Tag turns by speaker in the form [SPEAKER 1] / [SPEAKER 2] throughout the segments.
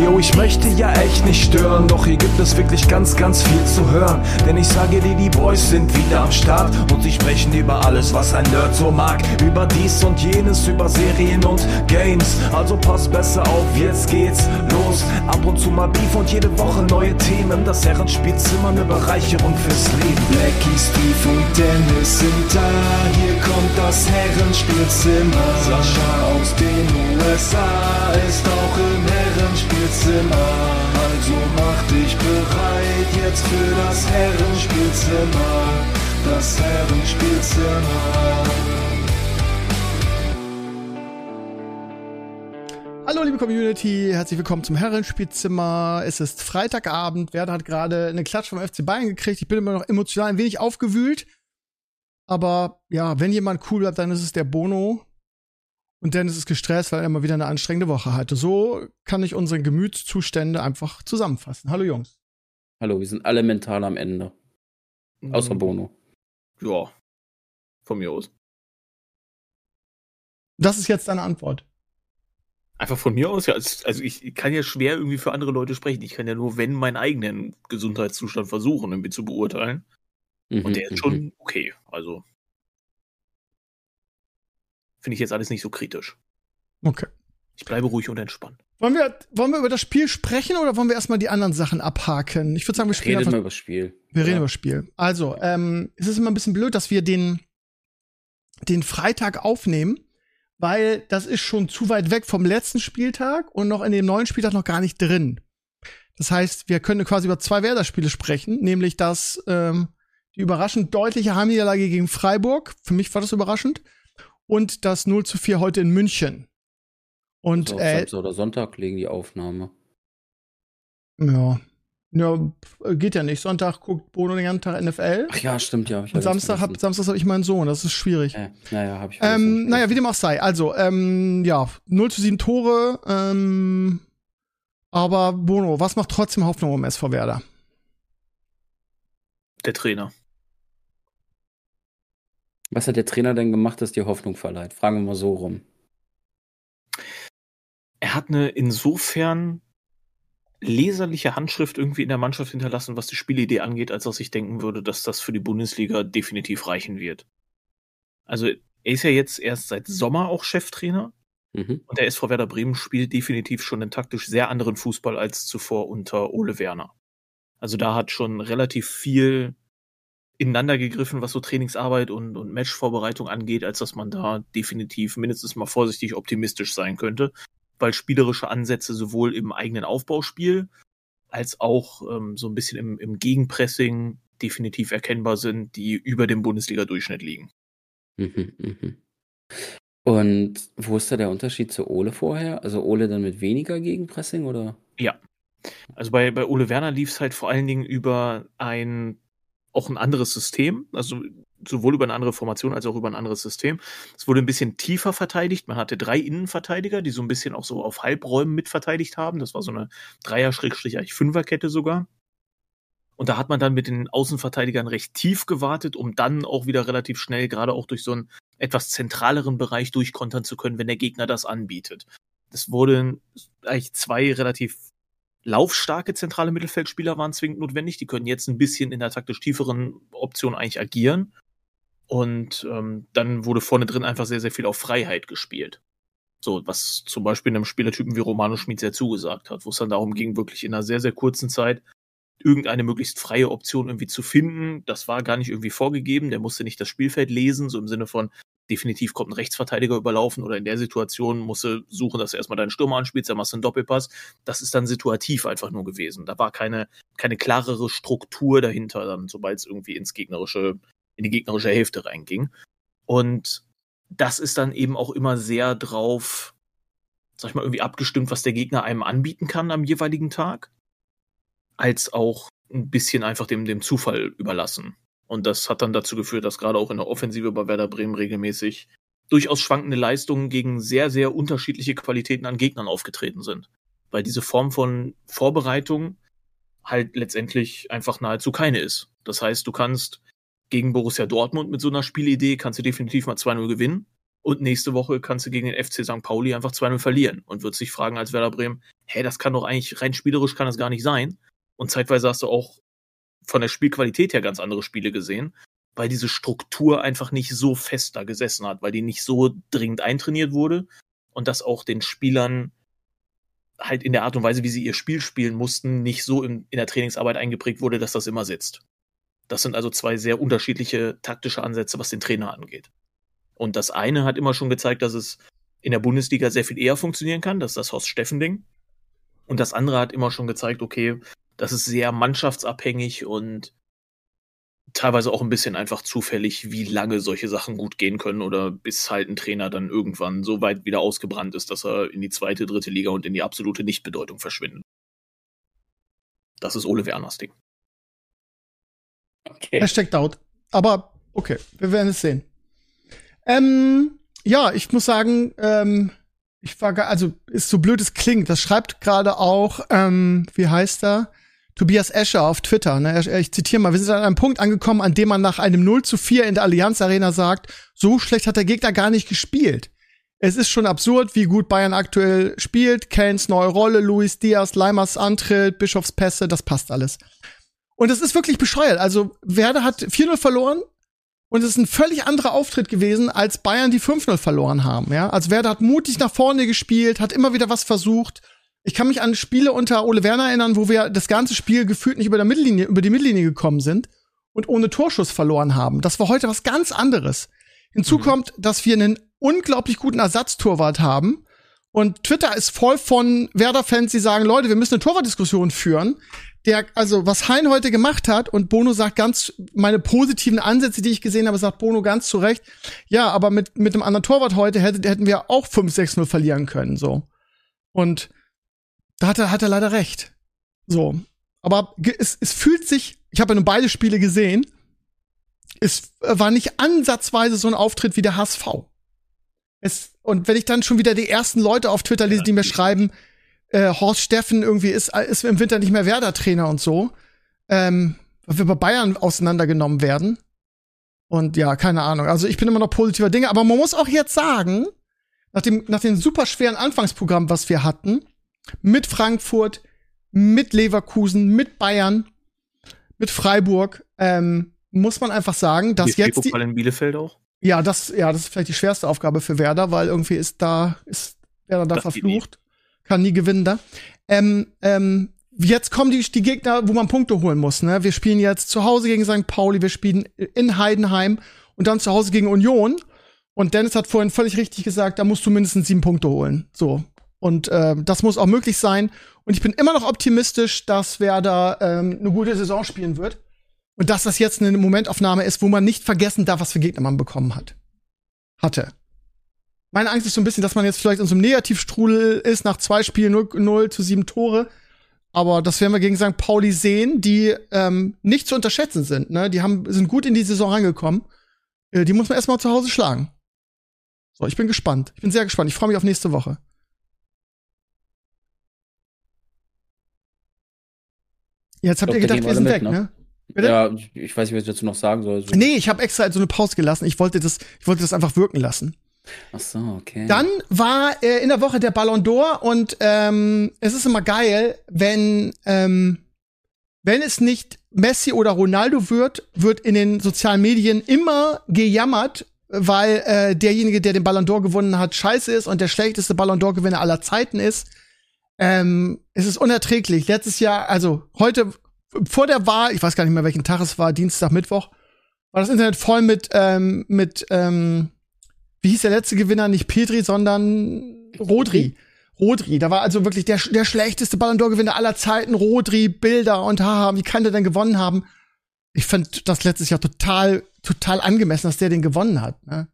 [SPEAKER 1] yo, ich möchte ja echt nicht stören, doch hier gibt es wirklich ganz, ganz viel zu hören. Denn ich sage dir, die Boys sind wieder am Start und sie sprechen über alles, was ein Nerd so mag. Über dies und jenes, über Serien und Games. Also pass besser auf, jetzt geht's los. Ab und zu mal Beef und jede Woche neue Themen. Das Herrenspielzimmer, eine Bereicherung fürs Leben. Blackie, Steve und Dennis sind da. Hier kommt das Herrenspielzimmer. Sascha aus den USA ist auch im Herrenspielzimmer. Also mach dich bereit jetzt für das Herrenspielzimmer. Das Herrenspielzimmer.
[SPEAKER 2] Hallo liebe Community, herzlich willkommen zum Herrenspielzimmer. Es ist Freitagabend, Werder hat gerade eine Klatsch vom FC Bayern gekriegt. Ich bin immer noch emotional ein wenig aufgewühlt. Aber ja, wenn jemand cool bleibt, dann ist es der Bono. Und Dennis ist gestresst, weil er immer wieder eine anstrengende Woche hatte. So kann ich unsere Gemütszustände einfach zusammenfassen. Hallo Jungs.
[SPEAKER 3] Hallo, wir sind alle mental am Ende. Außer Bono.
[SPEAKER 4] Ja, von mir aus.
[SPEAKER 2] Das ist jetzt deine Antwort.
[SPEAKER 4] Einfach von mir aus, ja. Also ich kann ja schwer irgendwie für andere Leute sprechen. Ich kann ja nur, wenn, meinen eigenen Gesundheitszustand versuchen, irgendwie zu beurteilen. Und der ist schon okay. Also finde ich jetzt alles nicht so kritisch.
[SPEAKER 2] Okay.
[SPEAKER 4] Ich bleibe ruhig und entspannt.
[SPEAKER 2] Wollen wir über das Spiel sprechen oder wollen wir erstmal die anderen Sachen abhaken? Ich würde sagen, wir spielen
[SPEAKER 3] Reden wir über das Spiel.
[SPEAKER 2] Wir reden über das Spiel. Also, es ist immer ein bisschen blöd, dass wir den Freitag aufnehmen, weil das ist schon zu weit weg vom letzten Spieltag und noch in dem neuen Spieltag noch gar nicht drin. Das heißt, wir können quasi über 2 Werder-Spiele sprechen, nämlich das die überraschend deutliche Heimniederlage gegen Freiburg. Für mich war das überraschend. Und das 0:4 heute in München. Und
[SPEAKER 3] also Samstag oder Sonntag legen die Aufnahme.
[SPEAKER 2] Ja, geht ja nicht. Sonntag guckt Bono den ganzen Tag NFL.
[SPEAKER 3] Ach ja, stimmt, ja.
[SPEAKER 2] Und Samstag hab ich meinen Sohn. Das ist schwierig.
[SPEAKER 3] Naja, hab ich
[SPEAKER 2] naja, wie dem auch sei. Also, 0:7 Tore. Aber Bono, was macht trotzdem Hoffnung um SV Werder?
[SPEAKER 4] Der Trainer.
[SPEAKER 3] Was hat der Trainer denn gemacht, dass dir Hoffnung verleiht? Fragen wir mal so rum.
[SPEAKER 4] Er hat eine insofern leserliche Handschrift irgendwie in der Mannschaft hinterlassen, was die Spielidee angeht, als dass ich denken würde, dass das für die Bundesliga definitiv reichen wird. Also er ist ja jetzt erst seit Sommer auch Cheftrainer und der SV Werder Bremen spielt definitiv schon einen taktisch sehr anderen Fußball als zuvor unter Ole Werner. Also da hat schon relativ viel ineinander gegriffen, was so Trainingsarbeit und Matchvorbereitung angeht, als dass man da definitiv mindestens mal vorsichtig optimistisch sein könnte, weil spielerische Ansätze sowohl im eigenen Aufbauspiel als auch so ein bisschen im Gegenpressing definitiv erkennbar sind, die über dem Bundesliga-Durchschnitt liegen.
[SPEAKER 3] Und wo ist da der Unterschied zu Ole vorher? Also Ole dann mit weniger Gegenpressing, oder?
[SPEAKER 4] Ja, also bei Ole Werner lief es halt vor allen Dingen über auch ein anderes System, also sowohl über eine andere Formation als auch über ein anderes System. Es wurde ein bisschen tiefer verteidigt. Man hatte 3 Innenverteidiger, die so ein bisschen auch so auf Halbräumen mitverteidigt haben. Das war so eine 3er-5er-Kette sogar. Und da hat man dann mit den Außenverteidigern recht tief gewartet, um dann auch wieder relativ schnell, gerade auch durch so einen etwas zentraleren Bereich durchkontern zu können, wenn der Gegner das anbietet. Es wurden eigentlich 2 relativ laufstarke zentrale Mittelfeldspieler waren zwingend notwendig. Die können jetzt ein bisschen in der taktisch tieferen Option eigentlich agieren. Und dann wurde vorne drin einfach sehr, sehr viel auf Freiheit gespielt. So, was zum Beispiel einem Spielertypen wie Romano Schmid sehr zugesagt hat, wo es dann darum ging, wirklich in einer sehr, sehr kurzen Zeit irgendeine möglichst freie Option irgendwie zu finden. Das war gar nicht irgendwie vorgegeben. Der musste nicht das Spielfeld lesen, so im Sinne von, definitiv kommt ein Rechtsverteidiger überlaufen oder in der Situation musst du suchen, dass du erstmal deinen Stürmer anspielst, dann machst du einen Doppelpass. Das ist dann situativ einfach nur gewesen. Da war keine klarere Struktur dahinter, dann, sobald es irgendwie in die gegnerische Hälfte reinging. Und das ist dann eben auch immer sehr drauf, sag ich mal, irgendwie abgestimmt, was der Gegner einem anbieten kann am jeweiligen Tag, als auch ein bisschen einfach dem Zufall überlassen. Und das hat dann dazu geführt, dass gerade auch in der Offensive bei Werder Bremen regelmäßig durchaus schwankende Leistungen gegen sehr, sehr unterschiedliche Qualitäten an Gegnern aufgetreten sind. Weil diese Form von Vorbereitung halt letztendlich einfach nahezu keine ist. Das heißt, du kannst gegen Borussia Dortmund mit so einer Spielidee kannst du definitiv mal 2-0 gewinnen und nächste Woche kannst du gegen den FC St. Pauli einfach 2-0 verlieren und würdest dich fragen als Werder Bremen, das kann doch eigentlich, rein spielerisch kann das gar nicht sein. Und zeitweise hast du auch von der Spielqualität her ganz andere Spiele gesehen, weil diese Struktur einfach nicht so fest da gesessen hat, weil die nicht so dringend eintrainiert wurde und dass auch den Spielern halt in der Art und Weise, wie sie ihr Spiel spielen mussten, nicht so in der Trainingsarbeit eingeprägt wurde, dass das immer sitzt. Das sind also zwei sehr unterschiedliche taktische Ansätze, was den Trainer angeht. Und das eine hat immer schon gezeigt, dass es in der Bundesliga sehr viel eher funktionieren kann, das ist das Horst-Steffen-Ding. Und das andere hat immer schon gezeigt, okay, das ist sehr mannschaftsabhängig und teilweise auch ein bisschen einfach zufällig, wie lange solche Sachen gut gehen können oder bis halt ein Trainer dann irgendwann so weit wieder ausgebrannt ist, dass er in die 2., 3. Liga und in die absolute Nichtbedeutung verschwindet. Das ist Ole Werners Ding.
[SPEAKER 3] Okay.
[SPEAKER 2] Hashtag Doubt. Aber okay, wir werden es sehen. Ja, ich muss sagen, also ist so blöd es klingt, das schreibt gerade auch, wie heißt er? Tobias Escher auf Twitter. Ne? Ich zitiere mal, wir sind an einem Punkt angekommen, an dem man nach einem 0:4 in der Allianz Arena sagt, so schlecht hat der Gegner gar nicht gespielt. Es ist schon absurd, wie gut Bayern aktuell spielt. Kanes neue Rolle, Luis Diaz, Leimers Antritt, Bischofs Pässe, das passt alles. Und es ist wirklich bescheuert. Also Werder hat 4-0 verloren und es ist ein völlig anderer Auftritt gewesen, als Bayern die 5-0 verloren haben. Ja? Also Werder hat mutig nach vorne gespielt, hat immer wieder was versucht. Ich kann mich an Spiele unter Ole Werner erinnern, wo wir das ganze Spiel gefühlt nicht über die Mittellinie gekommen sind und ohne Torschuss verloren haben. Das war heute was ganz anderes. Hinzu kommt, dass wir einen unglaublich guten Ersatztorwart haben. Und Twitter ist voll von Werder-Fans, die sagen, Leute, wir müssen eine Torwartdiskussion führen. Also was Hein heute gemacht hat, und Bono sagt meine positiven Ansätze, die ich gesehen habe, sagt Bono ganz zu Recht, ja, aber mit einem anderen Torwart heute hätten wir auch 5-6-0 verlieren können, so. Und da hat er leider recht. So. Aber es fühlt sich, ich habe ja nun beide Spiele gesehen, es war nicht ansatzweise so ein Auftritt wie der HSV. Und wenn ich dann schon wieder die ersten Leute auf Twitter lese, die mir schreiben, Horst Steffen irgendwie ist im Winter nicht mehr Werder-Trainer und so, weil wir bei Bayern auseinandergenommen werden. Und ja, keine Ahnung. Also ich bin immer noch positiver Dinge, aber man muss auch jetzt sagen, nach dem super schweren Anfangsprogramm, was wir hatten, mit Frankfurt, mit Leverkusen, mit Bayern, mit Freiburg, muss man einfach sagen, dass jetzt
[SPEAKER 4] Pokal in Bielefeld auch?
[SPEAKER 2] Ja, das ist vielleicht die schwerste Aufgabe für Werder, weil irgendwie ist Werder da verflucht. Kann nie gewinnen da. Jetzt kommen die Gegner, wo man Punkte holen muss, ne? Wir spielen jetzt zu Hause gegen St. Pauli, wir spielen in Heidenheim und dann zu Hause gegen Union. Und Dennis hat vorhin völlig richtig gesagt, da musst du mindestens 7 Punkte holen. So. Und das muss auch möglich sein. Und ich bin immer noch optimistisch, dass Werder eine gute Saison spielen wird. Und dass das jetzt eine Momentaufnahme ist, wo man nicht vergessen darf, was für Gegner man bekommen hatte. Meine Angst ist so ein bisschen, dass man jetzt vielleicht in so einem Negativstrudel ist, nach 2 Spielen 0 zu 7 Tore. Aber das werden wir gegen St. Pauli sehen, die nicht zu unterschätzen sind. Ne? Die sind gut in die Saison reingekommen. Die muss man erstmal zu Hause schlagen. So, ich bin gespannt. Ich bin sehr gespannt. Ich freue mich auf nächste Woche. Jetzt habt ihr gedacht, wir sind weg, ne? Bitte?
[SPEAKER 3] Ja, ich weiß nicht, was ich dazu noch sagen soll. So.
[SPEAKER 2] Nee, ich habe extra so eine Pause gelassen. Ich wollte das einfach wirken lassen.
[SPEAKER 3] Ach so, okay.
[SPEAKER 2] Dann war in der Woche der Ballon d'Or und es ist immer geil, wenn es nicht Messi oder Ronaldo wird in den sozialen Medien immer gejammert, weil derjenige, der den Ballon d'Or gewonnen hat, scheiße ist und der schlechteste Ballon d'Or-Gewinner aller Zeiten ist. Es ist unerträglich. Letztes Jahr, also heute vor der Wahl, ich weiß gar nicht mehr, welchen Tag es war, Dienstag, Mittwoch, war das Internet voll mit wie hieß der letzte Gewinner? Nicht Pedri, sondern Rodri. Da war also wirklich der schlechteste Ballon d'Or-Gewinner aller Zeiten. Rodri, Bilder und haha, wie kann der denn gewonnen haben? Ich fand das letztes Jahr total angemessen, dass der den gewonnen hat. Ne?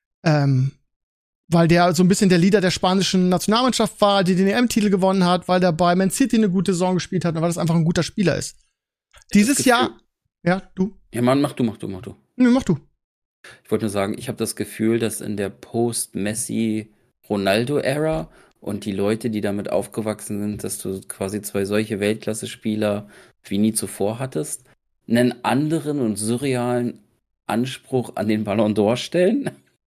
[SPEAKER 2] Weil der so ein bisschen der Leader der spanischen Nationalmannschaft war, die den EM-Titel gewonnen hat, weil der bei Man City eine gute Saison gespielt hat und weil das einfach ein guter Spieler ist. Dieses Jahr, ja, du?
[SPEAKER 3] Ja, Mann, mach du.
[SPEAKER 2] Nee, mach du.
[SPEAKER 3] Ich wollte nur sagen, ich habe das Gefühl, dass in der Post-Messi-Ronaldo-Ära und die Leute, die damit aufgewachsen sind, dass du quasi 2 solche Weltklasse-Spieler wie nie zuvor hattest, einen anderen und surrealen Anspruch an den Ballon d'Or stellen.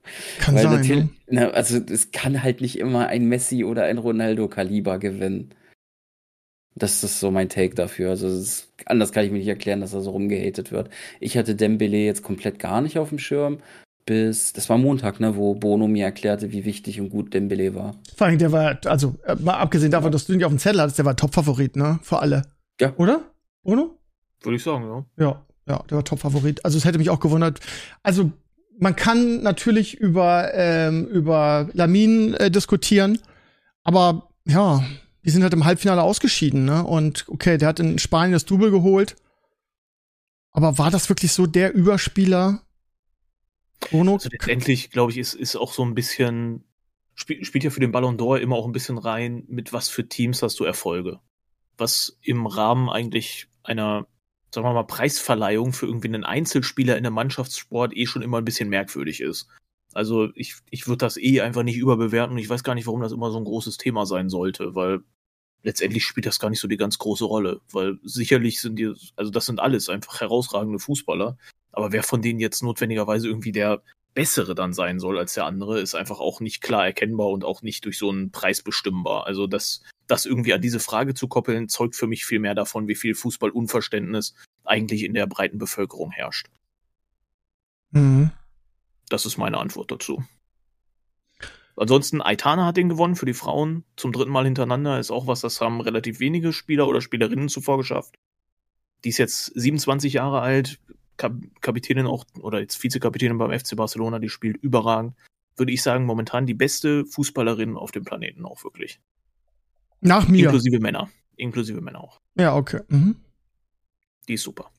[SPEAKER 2] Kann
[SPEAKER 3] Weil
[SPEAKER 2] sein,
[SPEAKER 3] natürlich,
[SPEAKER 2] ne?
[SPEAKER 3] also es kann halt nicht immer ein Messi oder ein Ronaldo-Kaliber gewinnen. Das ist so mein Take dafür. Also anders kann ich mir nicht erklären, dass er so rumgehatet wird. Ich hatte Dembélé jetzt komplett gar nicht auf dem Schirm, das war Montag, ne, wo Bono mir erklärte, wie wichtig und gut Dembélé war.
[SPEAKER 2] Vor allem, der war, also, mal abgesehen davon, dass du ihn nicht auf dem Zettel hattest, der war Top-Favorit, ne? Für alle.
[SPEAKER 3] Ja.
[SPEAKER 2] Oder? Bono?
[SPEAKER 4] Würde ich sagen, ja.
[SPEAKER 2] Ja, der war Top-Favorit. Also, es hätte mich auch gewundert. Also, man kann natürlich über Lamin diskutieren, aber ja, die sind halt im Halbfinale ausgeschieden, ne? Und okay, der hat in Spanien das Double geholt. Aber war das wirklich so der Überspieler? Bono?
[SPEAKER 4] Also letztendlich, glaube ich, ist auch so ein bisschen, spielt ja für den Ballon d'Or immer auch ein bisschen rein, mit was für Teams hast du Erfolge. Was im Rahmen eigentlich einer, sagen wir mal, Preisverleihung für irgendwie einen Einzelspieler in einem Mannschaftssport schon immer ein bisschen merkwürdig ist. Also ich würde das einfach nicht überbewerten und ich weiß gar nicht, warum das immer so ein großes Thema sein sollte, weil letztendlich spielt das gar nicht so die ganz große Rolle, weil sicherlich das sind alles einfach herausragende Fußballer, aber wer von denen jetzt notwendigerweise irgendwie der Bessere dann sein soll als der andere, ist einfach auch nicht klar erkennbar und auch nicht durch so einen Preis bestimmbar. Also das irgendwie an diese Frage zu koppeln, zeugt für mich viel mehr davon, wie viel Fußballunverständnis eigentlich in der breiten Bevölkerung herrscht.
[SPEAKER 2] Mhm.
[SPEAKER 4] Das ist meine Antwort dazu. Ansonsten, Aitana hat den gewonnen für die Frauen zum 3. Mal hintereinander. Ist auch was, das haben relativ wenige Spieler oder Spielerinnen zuvor geschafft. Die ist jetzt 27 Jahre alt, Kapitänin auch, oder jetzt Vizekapitänin beim FC Barcelona, die spielt überragend. Würde ich sagen, momentan die beste Fußballerin auf dem Planeten auch wirklich.
[SPEAKER 2] Nach mir.
[SPEAKER 4] Inklusive Männer auch.
[SPEAKER 2] Ja, okay. Mhm.
[SPEAKER 4] Die ist super.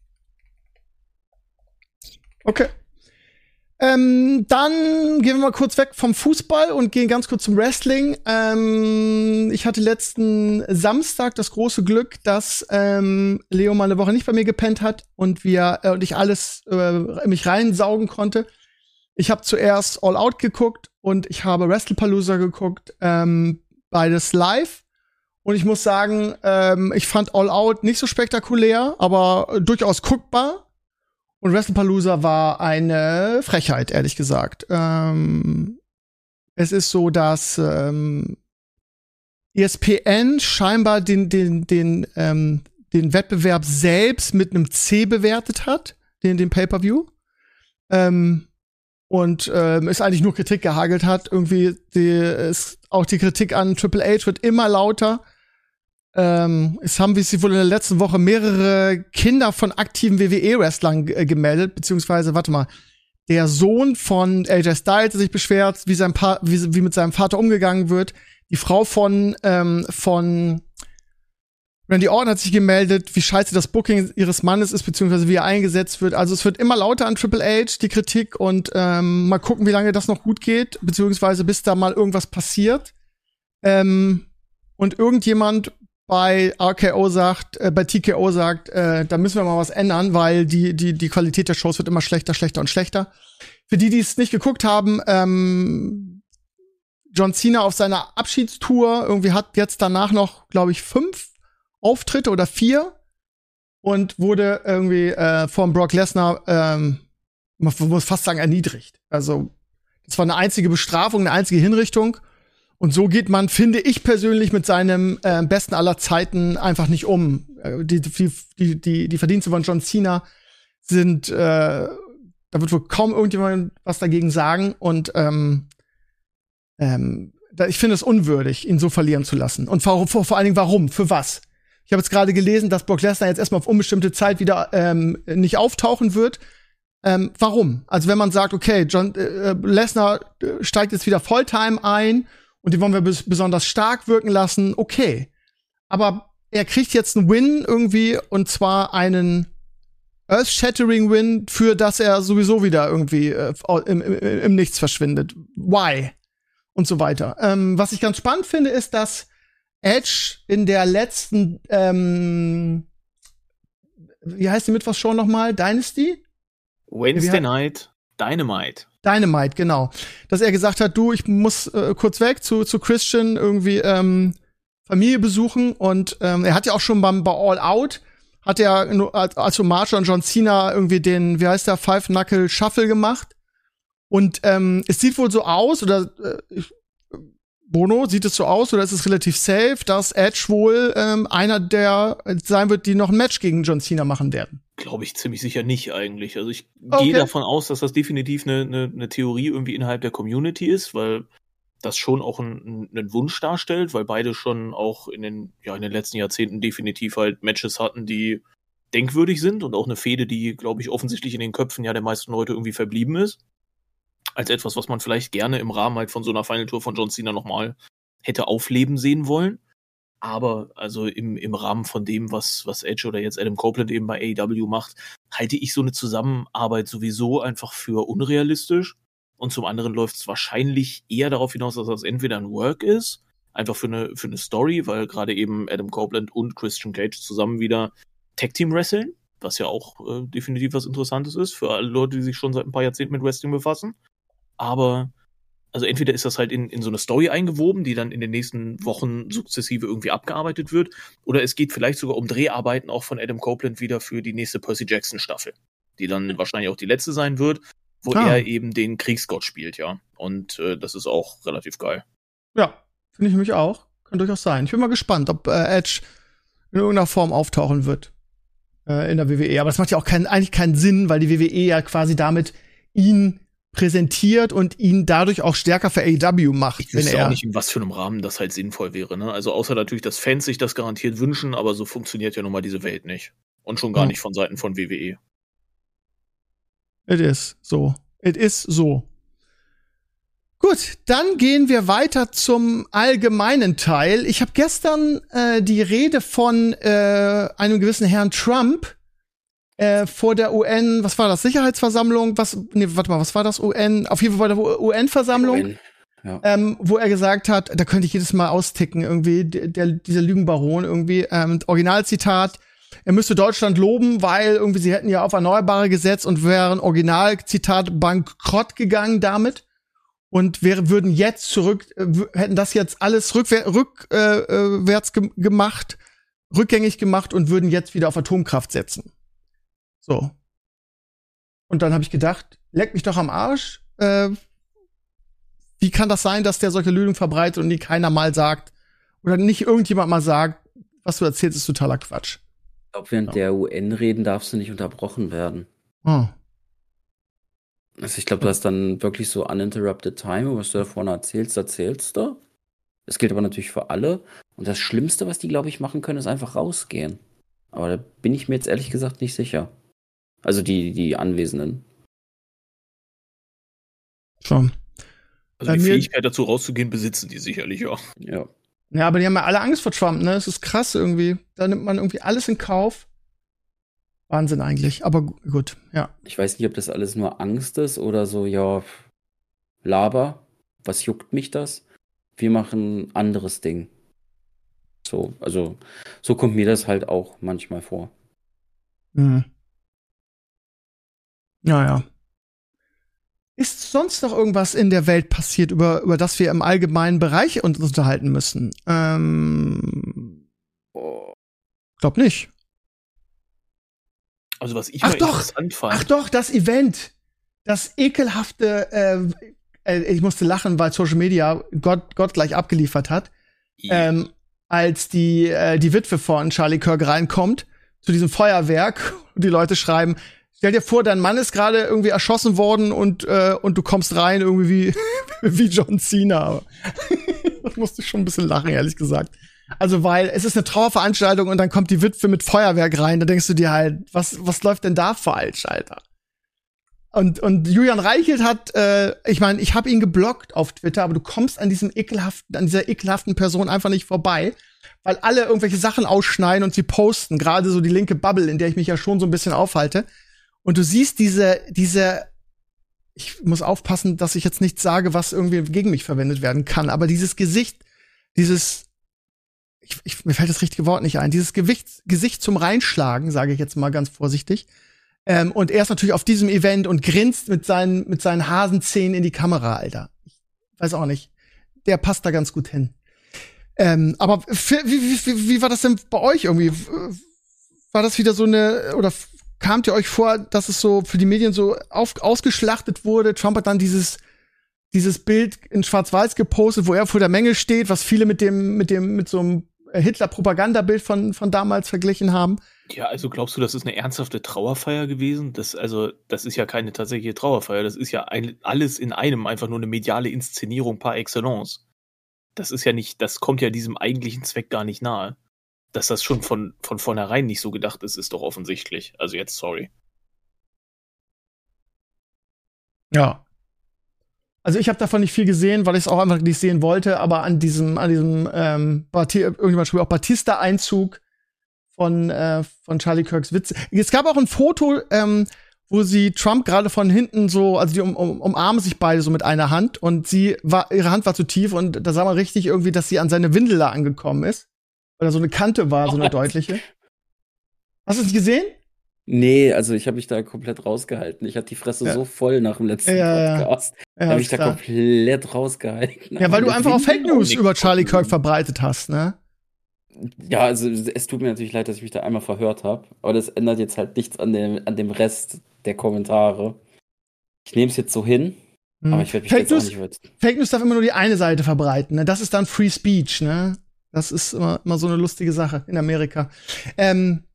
[SPEAKER 2] Okay. Dann gehen wir mal kurz weg vom Fußball und gehen ganz kurz zum Wrestling. Ich hatte letzten Samstag das große Glück, dass Leo mal eine Woche nicht bei mir gepennt hat und ich alles mich reinsaugen konnte. Ich habe zuerst All Out geguckt und ich habe WrestlePalooza geguckt, beides live. Und ich muss sagen, ich fand All Out nicht so spektakulär, aber durchaus guckbar. Und WrestlePalooza war eine Frechheit, ehrlich gesagt. Es ist so, dass ESPN scheinbar den Wettbewerb selbst mit einem C bewertet hat, den Pay-Per-View. Und es eigentlich nur Kritik gehagelt hat. Irgendwie auch die Kritik an Triple H wird immer lauter. Es haben sich wohl in der letzten Woche mehrere Kinder von aktiven WWE-Wrestlern gemeldet, beziehungsweise, warte mal, der Sohn von AJ Styles, der sich beschwert, wie mit seinem Vater umgegangen wird. Die Frau von Randy Orton hat sich gemeldet, wie scheiße das Booking ihres Mannes ist, beziehungsweise wie er eingesetzt wird. Also es wird immer lauter an Triple H, die Kritik, und mal gucken, wie lange das noch gut geht, beziehungsweise bis da mal irgendwas passiert. Und irgendjemand bei TKO sagt, da müssen wir mal was ändern, weil die Qualität der Shows wird immer schlechter und schlechter. Für die es nicht geguckt haben, John Cena auf seiner Abschiedstour irgendwie hat jetzt danach noch, glaube ich, 5 Auftritte oder 4 und wurde irgendwie von Brock Lesnar, man muss fast sagen, erniedrigt. Also das war eine einzige Bestrafung, eine einzige Hinrichtung. Und so geht man, finde ich persönlich, mit seinem besten aller Zeiten einfach nicht um. Die Verdienste von John Cena sind, da wird wohl kaum irgendjemand was dagegen sagen. Und ich finde es unwürdig, ihn so verlieren zu lassen. Und vor allen Dingen, warum? Für was? Ich habe jetzt gerade gelesen, dass Brock Lesnar jetzt erstmal auf unbestimmte Zeit wieder nicht auftauchen wird. Warum? Also wenn man sagt, okay, Lesnar steigt jetzt wieder Volltime ein und den wollen wir besonders stark wirken lassen, okay. Aber er kriegt jetzt einen Win irgendwie, und zwar einen Earth-Shattering Win, für das er sowieso wieder irgendwie im Nichts verschwindet. Why? Und so weiter. Was ich ganz spannend finde, ist, dass Edge in der letzten wie heißt die Mittwochsshow nochmal? Dynasty?
[SPEAKER 4] Wednesday Night
[SPEAKER 2] Dynamite, genau. Dass er gesagt hat, du, ich muss kurz weg zu Christian irgendwie Familie besuchen. Und er hat ja auch schon bei All Out, hat er als Hommage an John Cena irgendwie den, wie heißt der, Five Knuckle Shuffle gemacht. Und es sieht wohl so aus, oder Bono, sieht es so aus, oder ist es relativ safe, dass Edge wohl einer der sein wird, die noch ein Match gegen John Cena machen werden?
[SPEAKER 4] Glaube ich ziemlich sicher nicht eigentlich. Also ich gehe davon aus, dass das definitiv eine Theorie irgendwie innerhalb der Community ist, weil das schon auch einen Wunsch darstellt, weil beide schon auch in den letzten Jahrzehnten definitiv halt Matches hatten, die denkwürdig sind und auch eine Fehde, die, glaube ich, offensichtlich in den Köpfen ja der meisten Leute irgendwie verblieben ist. Als etwas, was man vielleicht gerne im Rahmen halt von so einer Final Tour von John Cena nochmal hätte aufleben sehen wollen. Aber also im Rahmen von dem, was Edge oder jetzt Adam Copeland eben bei AEW macht, halte ich so eine Zusammenarbeit sowieso einfach für unrealistisch. Und zum anderen läuft es wahrscheinlich eher darauf hinaus, dass das entweder ein Work ist, einfach für eine Story, weil gerade eben Adam Copeland und Christian Cage zusammen wieder Tag-Team wresteln, was ja auch definitiv was Interessantes ist für alle Leute, die sich schon seit ein paar Jahrzehnten mit Wrestling befassen. Aber also entweder ist das halt in so eine Story eingewoben, die dann in den nächsten Wochen sukzessive irgendwie abgearbeitet wird, oder es geht vielleicht sogar um Dreharbeiten auch von Adam Copeland wieder für die nächste Percy Jackson Staffel, die dann wahrscheinlich auch die letzte sein wird, wo er eben den Kriegsgott spielt, ja. Und das ist auch relativ geil.
[SPEAKER 2] Ja, finde ich nämlich auch. Kann durchaus sein. Ich bin mal gespannt, ob Edge in irgendeiner Form auftauchen wird in der WWE. Aber das macht ja auch eigentlich keinen Sinn, weil die WWE ja quasi damit ihn präsentiert und ihn dadurch auch stärker für AEW macht.
[SPEAKER 4] Ich wüsste auch nicht, in was für einem Rahmen das halt sinnvoll wäre, ne? Also außer natürlich, dass Fans sich das garantiert wünschen, aber so funktioniert ja nun mal diese Welt nicht. Und schon gar nicht von Seiten von WWE.
[SPEAKER 2] It is so. It is so. Gut, dann gehen wir weiter zum allgemeinen Teil. Ich habe gestern die Rede von einem gewissen Herrn Trump vor der UN, was war das, Sicherheitsversammlung, was war das, UN, auf jeden Fall bei der UN-Versammlung, wo er gesagt hat, da könnte ich jedes Mal austicken, irgendwie, dieser Lügenbaron, irgendwie, Originalzitat, er müsste Deutschland loben, weil irgendwie sie hätten ja auf Erneuerbare gesetzt und wären, Originalzitat, bankrott gegangen damit und würden jetzt hätten das jetzt alles rückgängig gemacht und würden jetzt wieder auf Atomkraft setzen. So. Und dann habe ich gedacht, leck mich doch am Arsch. Wie kann das sein, dass der solche Lügen verbreitet und die keiner mal sagt oder nicht irgendjemand mal sagt, was du erzählst, ist totaler Quatsch.
[SPEAKER 3] Ich glaube, während der UN-Reden darfst du nicht unterbrochen werden.
[SPEAKER 2] Oh.
[SPEAKER 3] Also ich glaube, du hast dann wirklich so uninterrupted time, was du da vorne erzählst du. Das gilt aber natürlich für alle. Und das Schlimmste, was die, glaube ich, machen können, ist einfach rausgehen. Aber da bin ich mir jetzt ehrlich gesagt nicht sicher. Also die Anwesenden.
[SPEAKER 2] Schon.
[SPEAKER 4] Also die Fähigkeit dazu rauszugehen, besitzen die sicherlich auch.
[SPEAKER 3] Ja.
[SPEAKER 2] Ja, aber die haben ja alle Angst vor Trump, ne? Es ist krass irgendwie. Da nimmt man irgendwie alles in Kauf. Wahnsinn eigentlich, aber gut, ja.
[SPEAKER 3] Ich weiß nicht, ob das alles nur Angst ist oder so, ja, Laber, was juckt mich das? Wir machen ein anderes Ding. So, also, so kommt mir das halt auch manchmal vor.
[SPEAKER 2] Mhm. Ja. Ist sonst noch irgendwas in der Welt passiert, über das wir im allgemeinen Bereich uns unterhalten müssen? Glaub nicht.
[SPEAKER 4] Also was ich interessant fand.
[SPEAKER 2] Ach doch, das Event. Das ekelhafte, ich musste lachen, weil Social Media Gott gleich abgeliefert hat. Yeah. Als die Witwe von Charlie Kirk reinkommt zu diesem Feuerwerk und die Leute schreiben, stell dir vor, dein Mann ist gerade irgendwie erschossen worden und du kommst rein irgendwie wie John Cena. Das musste ich schon ein bisschen lachen, ehrlich gesagt. Also, weil es ist eine Trauerveranstaltung und dann kommt die Witwe mit Feuerwerk rein, da denkst du dir halt, was läuft denn da falsch, Alter? Und Julian Reichelt hat, ich meine, ich habe ihn geblockt auf Twitter, aber du kommst an dieser ekelhaften Person einfach nicht vorbei, weil alle irgendwelche Sachen ausschneiden und sie posten, gerade so die linke Bubble, in der ich mich ja schon so ein bisschen aufhalte. Und du siehst ich muss aufpassen, dass ich jetzt nichts sage, was irgendwie gegen mich verwendet werden kann, aber dieses Gesicht, mir fällt das richtige Wort nicht ein, dieses Gesicht zum Reinschlagen, sage ich jetzt mal ganz vorsichtig. Und er ist natürlich auf diesem Event und grinst mit seinen Hasenzähnen in die Kamera, Alter. Ich weiß auch nicht. Der passt da ganz gut hin. Aber wie war das denn bei euch irgendwie? War das wieder so eine, oder kamt ihr euch vor, dass es so für die Medien so ausgeschlachtet wurde? Trump hat dann dieses Bild in Schwarz-Weiß gepostet, wo er vor der Menge steht, was viele mit so einem Hitler-Propagandabild von damals verglichen haben.
[SPEAKER 4] Ja, also glaubst du, das ist eine ernsthafte Trauerfeier gewesen? Das ist ja keine tatsächliche Trauerfeier. Das ist ja alles in einem, einfach nur eine mediale Inszenierung par excellence. Das kommt ja diesem eigentlichen Zweck gar nicht nahe. Dass das schon von vornherein nicht so gedacht ist, ist doch offensichtlich. Also jetzt, sorry.
[SPEAKER 2] Ja. Also ich habe davon nicht viel gesehen, weil ich es auch einfach nicht sehen wollte, aber an diesem irgendjemand schrieb auch Batista-Einzug von Charlie Kirks Witze. Es gab auch ein Foto, wo sie Trump gerade von hinten so, also die umarmen sich beide so mit einer Hand und ihre Hand war zu tief und da sah man richtig irgendwie, dass sie an seine Windel da angekommen ist. Oder so eine Kante war, so eine deutliche. Hast du es nicht gesehen?
[SPEAKER 3] Nee, also ich habe mich da komplett rausgehalten. Ich hatte die Fresse so voll nach dem letzten Podcast.
[SPEAKER 2] Ja,
[SPEAKER 3] habe ich da komplett rausgehalten.
[SPEAKER 2] Ja, weil du einfach auch Fake News über Charlie Kirk verbreitet hast, ne?
[SPEAKER 3] Ja, also es tut mir natürlich leid, dass ich mich da einmal verhört habe. Aber das ändert jetzt halt nichts an dem Rest der Kommentare. Ich nehme es jetzt so hin, aber ich werde mich jetzt auch nicht würzen. Fake
[SPEAKER 2] News darf immer nur die eine Seite verbreiten, ne? Das ist dann Free Speech, ne? Das ist immer so eine lustige Sache in Amerika. Wo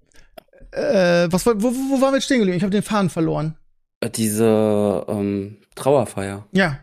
[SPEAKER 2] waren wir jetzt stehen geblieben? Ich habe den Faden verloren.
[SPEAKER 3] Diese Trauerfeier.
[SPEAKER 2] Ja.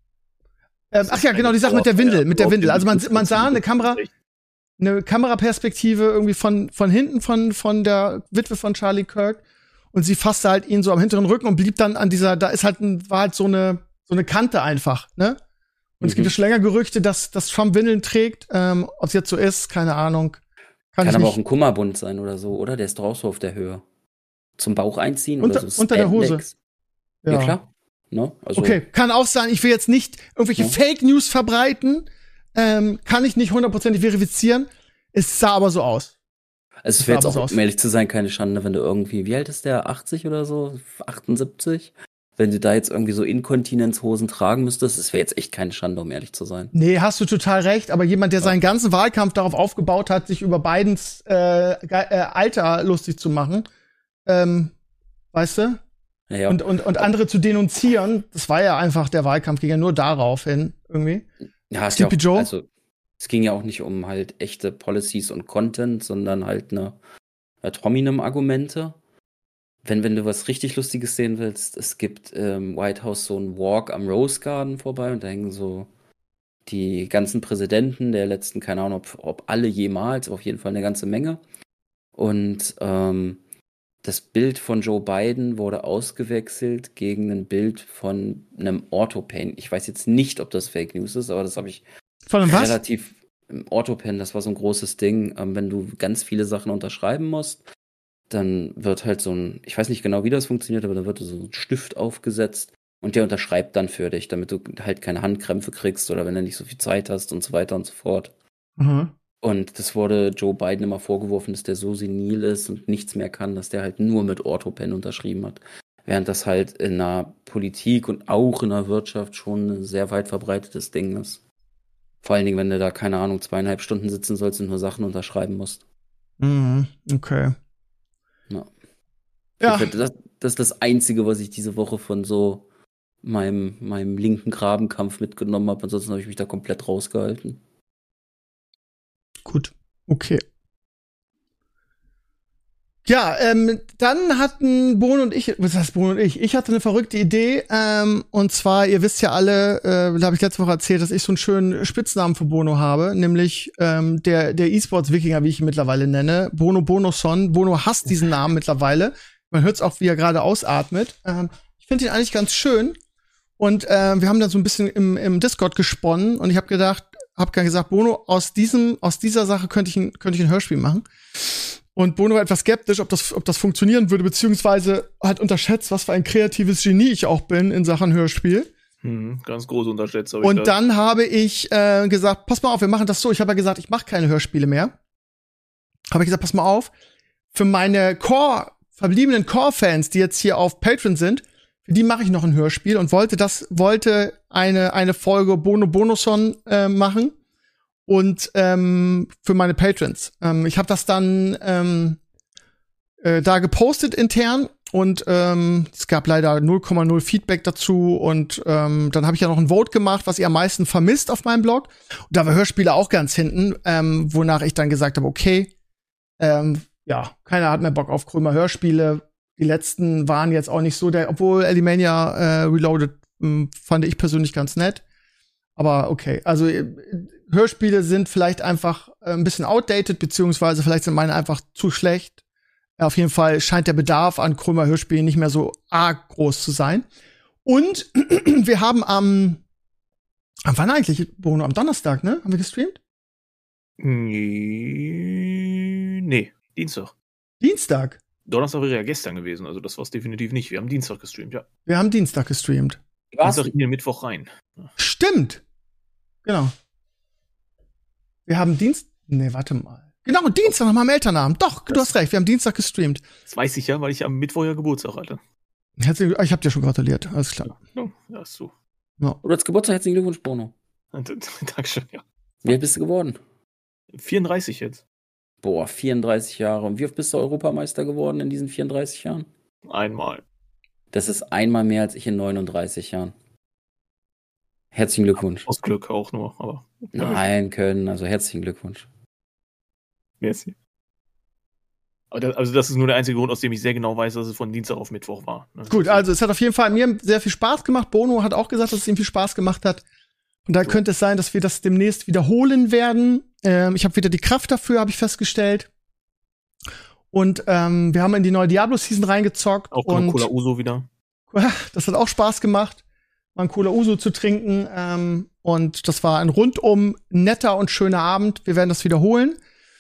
[SPEAKER 2] Ach ja, genau, die Sache mit der Windel. Also man sah eine Kameraperspektive irgendwie von hinten von der Witwe von Charlie Kirk und sie fasste halt ihn so am hinteren Rücken und blieb dann an dieser, war halt so eine Kante einfach, ne? Und es gibt ja schon länger Gerüchte, dass Trump Windeln trägt. Ob es jetzt so ist, keine Ahnung.
[SPEAKER 3] Kann aber auch ein Kummerbund sein oder so, oder? Der ist doch auch so auf der Höhe. Zum Bauch einziehen oder so.
[SPEAKER 2] Unter der Hose.
[SPEAKER 3] Ja, klar. No? Also,
[SPEAKER 2] okay, kann auch sein. Ich will jetzt nicht irgendwelche Fake News verbreiten. Kann ich nicht hundertprozentig verifizieren. Es sah aber so aus.
[SPEAKER 3] Also es wäre jetzt auch, um ehrlich zu sein, keine Schande, wenn du irgendwie, wie alt ist der? 80 oder so? 78? Wenn du da jetzt irgendwie so Inkontinenzhosen tragen müsstest, das wäre jetzt echt keine Schande, um ehrlich zu sein.
[SPEAKER 2] Nee, hast du total recht. Aber jemand, der seinen ganzen Wahlkampf darauf aufgebaut hat, sich über Bidens Alter lustig zu machen, weißt du?
[SPEAKER 3] Ja.
[SPEAKER 2] Und andere zu denunzieren, das war ja einfach, der Wahlkampf ging ja nur darauf hin, irgendwie.
[SPEAKER 3] Ja, Sleepy Joe? Also, es ging ja auch nicht um halt echte Policies und Content, sondern halt eine ad hominem Argumente. Wenn du was richtig Lustiges sehen willst, es gibt im White House so einen Walk am Rose Garden vorbei und da hängen so die ganzen Präsidenten der letzten, keine Ahnung, ob alle jemals, auf jeden Fall eine ganze Menge. Und das Bild von Joe Biden wurde ausgewechselt gegen ein Bild von einem Orthopen. Ich weiß jetzt nicht, ob das Fake News ist, aber das habe ich relativ Orthopen, das war so ein großes Ding. Wenn du ganz viele Sachen unterschreiben musst, dann wird halt so ein, ich weiß nicht genau, wie das funktioniert, aber da wird so ein Stift aufgesetzt und der unterschreibt dann für dich, damit du halt keine Handkrämpfe kriegst oder wenn du nicht so viel Zeit hast und so weiter und so fort.
[SPEAKER 2] Mhm.
[SPEAKER 3] Und das wurde Joe Biden immer vorgeworfen, dass der so senil ist und nichts mehr kann, dass der halt nur mit Orthopen unterschrieben hat. Während das halt in der Politik und auch in der Wirtschaft schon ein sehr weit verbreitetes Ding ist. Vor allen Dingen, wenn du da, keine Ahnung, 2,5 Stunden sitzen sollst und nur Sachen unterschreiben musst.
[SPEAKER 2] Mhm, okay.
[SPEAKER 3] Ja. Das ist das Einzige, was ich diese Woche von so meinem linken Grabenkampf mitgenommen habe. Ansonsten habe ich mich da komplett rausgehalten.
[SPEAKER 2] Gut, okay. Ja, dann hatten Bono und ich, was heißt Bono und ich? Ich hatte eine verrückte Idee, und zwar, ihr wisst ja alle, da habe ich letzte Woche erzählt, dass ich so einen schönen Spitznamen für Bono habe, nämlich der E-Sports-Wikinger, wie ich ihn mittlerweile nenne, Bono Bonoson. Bono hasst diesen Namen mittlerweile. Man hört es auch, wie er gerade ausatmet. Ich finde ihn eigentlich ganz schön. Und wir haben dann so ein bisschen im Discord gesponnen und ich habe gesagt, Bono, aus dieser Sache könnte ich ein Hörspiel machen. Und Bono war etwas skeptisch, ob das funktionieren würde, beziehungsweise hat unterschätzt, was für ein kreatives Genie ich auch bin in Sachen Hörspiel.
[SPEAKER 4] Ganz groß unterschätzt.
[SPEAKER 2] Und dann habe ich gesagt, pass mal auf, wir machen das so. Ich habe ja gesagt, ich mache keine Hörspiele mehr. Habe ich gesagt, pass mal auf, für meine verbliebenen Core-Fans, die jetzt hier auf Patreon sind, für die mache ich noch ein Hörspiel und wollte eine Folge Bono Bonoson machen und für meine Patrons. Ich habe das dann da gepostet intern und es gab leider 0,0 Feedback dazu und dann habe ich ja noch ein Vote gemacht, was ihr am meisten vermisst auf meinem Blog. Und da war Hörspiele auch ganz hinten, wonach ich dann gesagt habe, okay, ja, keiner hat mehr Bock auf Krömer Hörspiele. Die letzten waren jetzt auch nicht so obwohl Alimania Reloaded fand ich persönlich ganz nett. Aber okay, also Hörspiele sind vielleicht einfach ein bisschen outdated, beziehungsweise vielleicht sind meine einfach zu schlecht. Auf jeden Fall scheint der Bedarf an Krömer Hörspielen nicht mehr so arg groß zu sein. Und wir haben am wann eigentlich, Bruno? Am Donnerstag, ne? Haben wir gestreamt?
[SPEAKER 4] Nee, Dienstag.
[SPEAKER 2] Dienstag?
[SPEAKER 4] Donnerstag wäre ja gestern gewesen, also das war es definitiv nicht. Wir haben Dienstag gestreamt, ja.
[SPEAKER 2] Wir haben Dienstag gestreamt.
[SPEAKER 4] Dienstag in den Mittwoch rein.
[SPEAKER 2] Stimmt! Genau. Wir haben Nee, warte mal. Genau, Dienstag nach meinem Elternabend. Doch, du hast recht, wir haben Dienstag gestreamt.
[SPEAKER 4] Das weiß ich ja, weil ich am Mittwoch ja Geburtstag hatte.
[SPEAKER 2] Ich hab dir schon gratuliert, alles klar.
[SPEAKER 4] Ja, ist so.
[SPEAKER 2] Ja.
[SPEAKER 3] Du hast Geburtstag, herzlichen Glückwunsch, Bruno.
[SPEAKER 4] Dankeschön, ja.
[SPEAKER 3] Wie alt bist du geworden?
[SPEAKER 4] 34 jetzt.
[SPEAKER 3] Boah, 34 Jahre. Und wie oft bist du Europameister geworden in diesen 34 Jahren?
[SPEAKER 4] Einmal.
[SPEAKER 3] Das ist einmal mehr als ich in 39 Jahren. Herzlichen Glückwunsch.
[SPEAKER 4] Aus Glück auch nur, aber.
[SPEAKER 3] Nein, können, also herzlichen Glückwunsch.
[SPEAKER 4] Merci. Also das ist nur der einzige Grund, aus dem ich sehr genau weiß, dass es von Dienstag auf Mittwoch war.
[SPEAKER 2] Gut, also es hat auf jeden Fall mir sehr viel Spaß gemacht. Bono hat auch gesagt, dass es ihm viel Spaß gemacht hat. Und da könnte es sein, dass wir das demnächst wiederholen werden. Ich habe wieder die Kraft dafür, habe ich festgestellt. Und wir haben in die neue Diablo-Season reingezockt.
[SPEAKER 4] Auch
[SPEAKER 2] und
[SPEAKER 4] Cola Uso wieder.
[SPEAKER 2] Das hat auch Spaß gemacht, mal ein Cola Uso zu trinken. Und das war ein rundum netter und schöner Abend. Wir werden das wiederholen.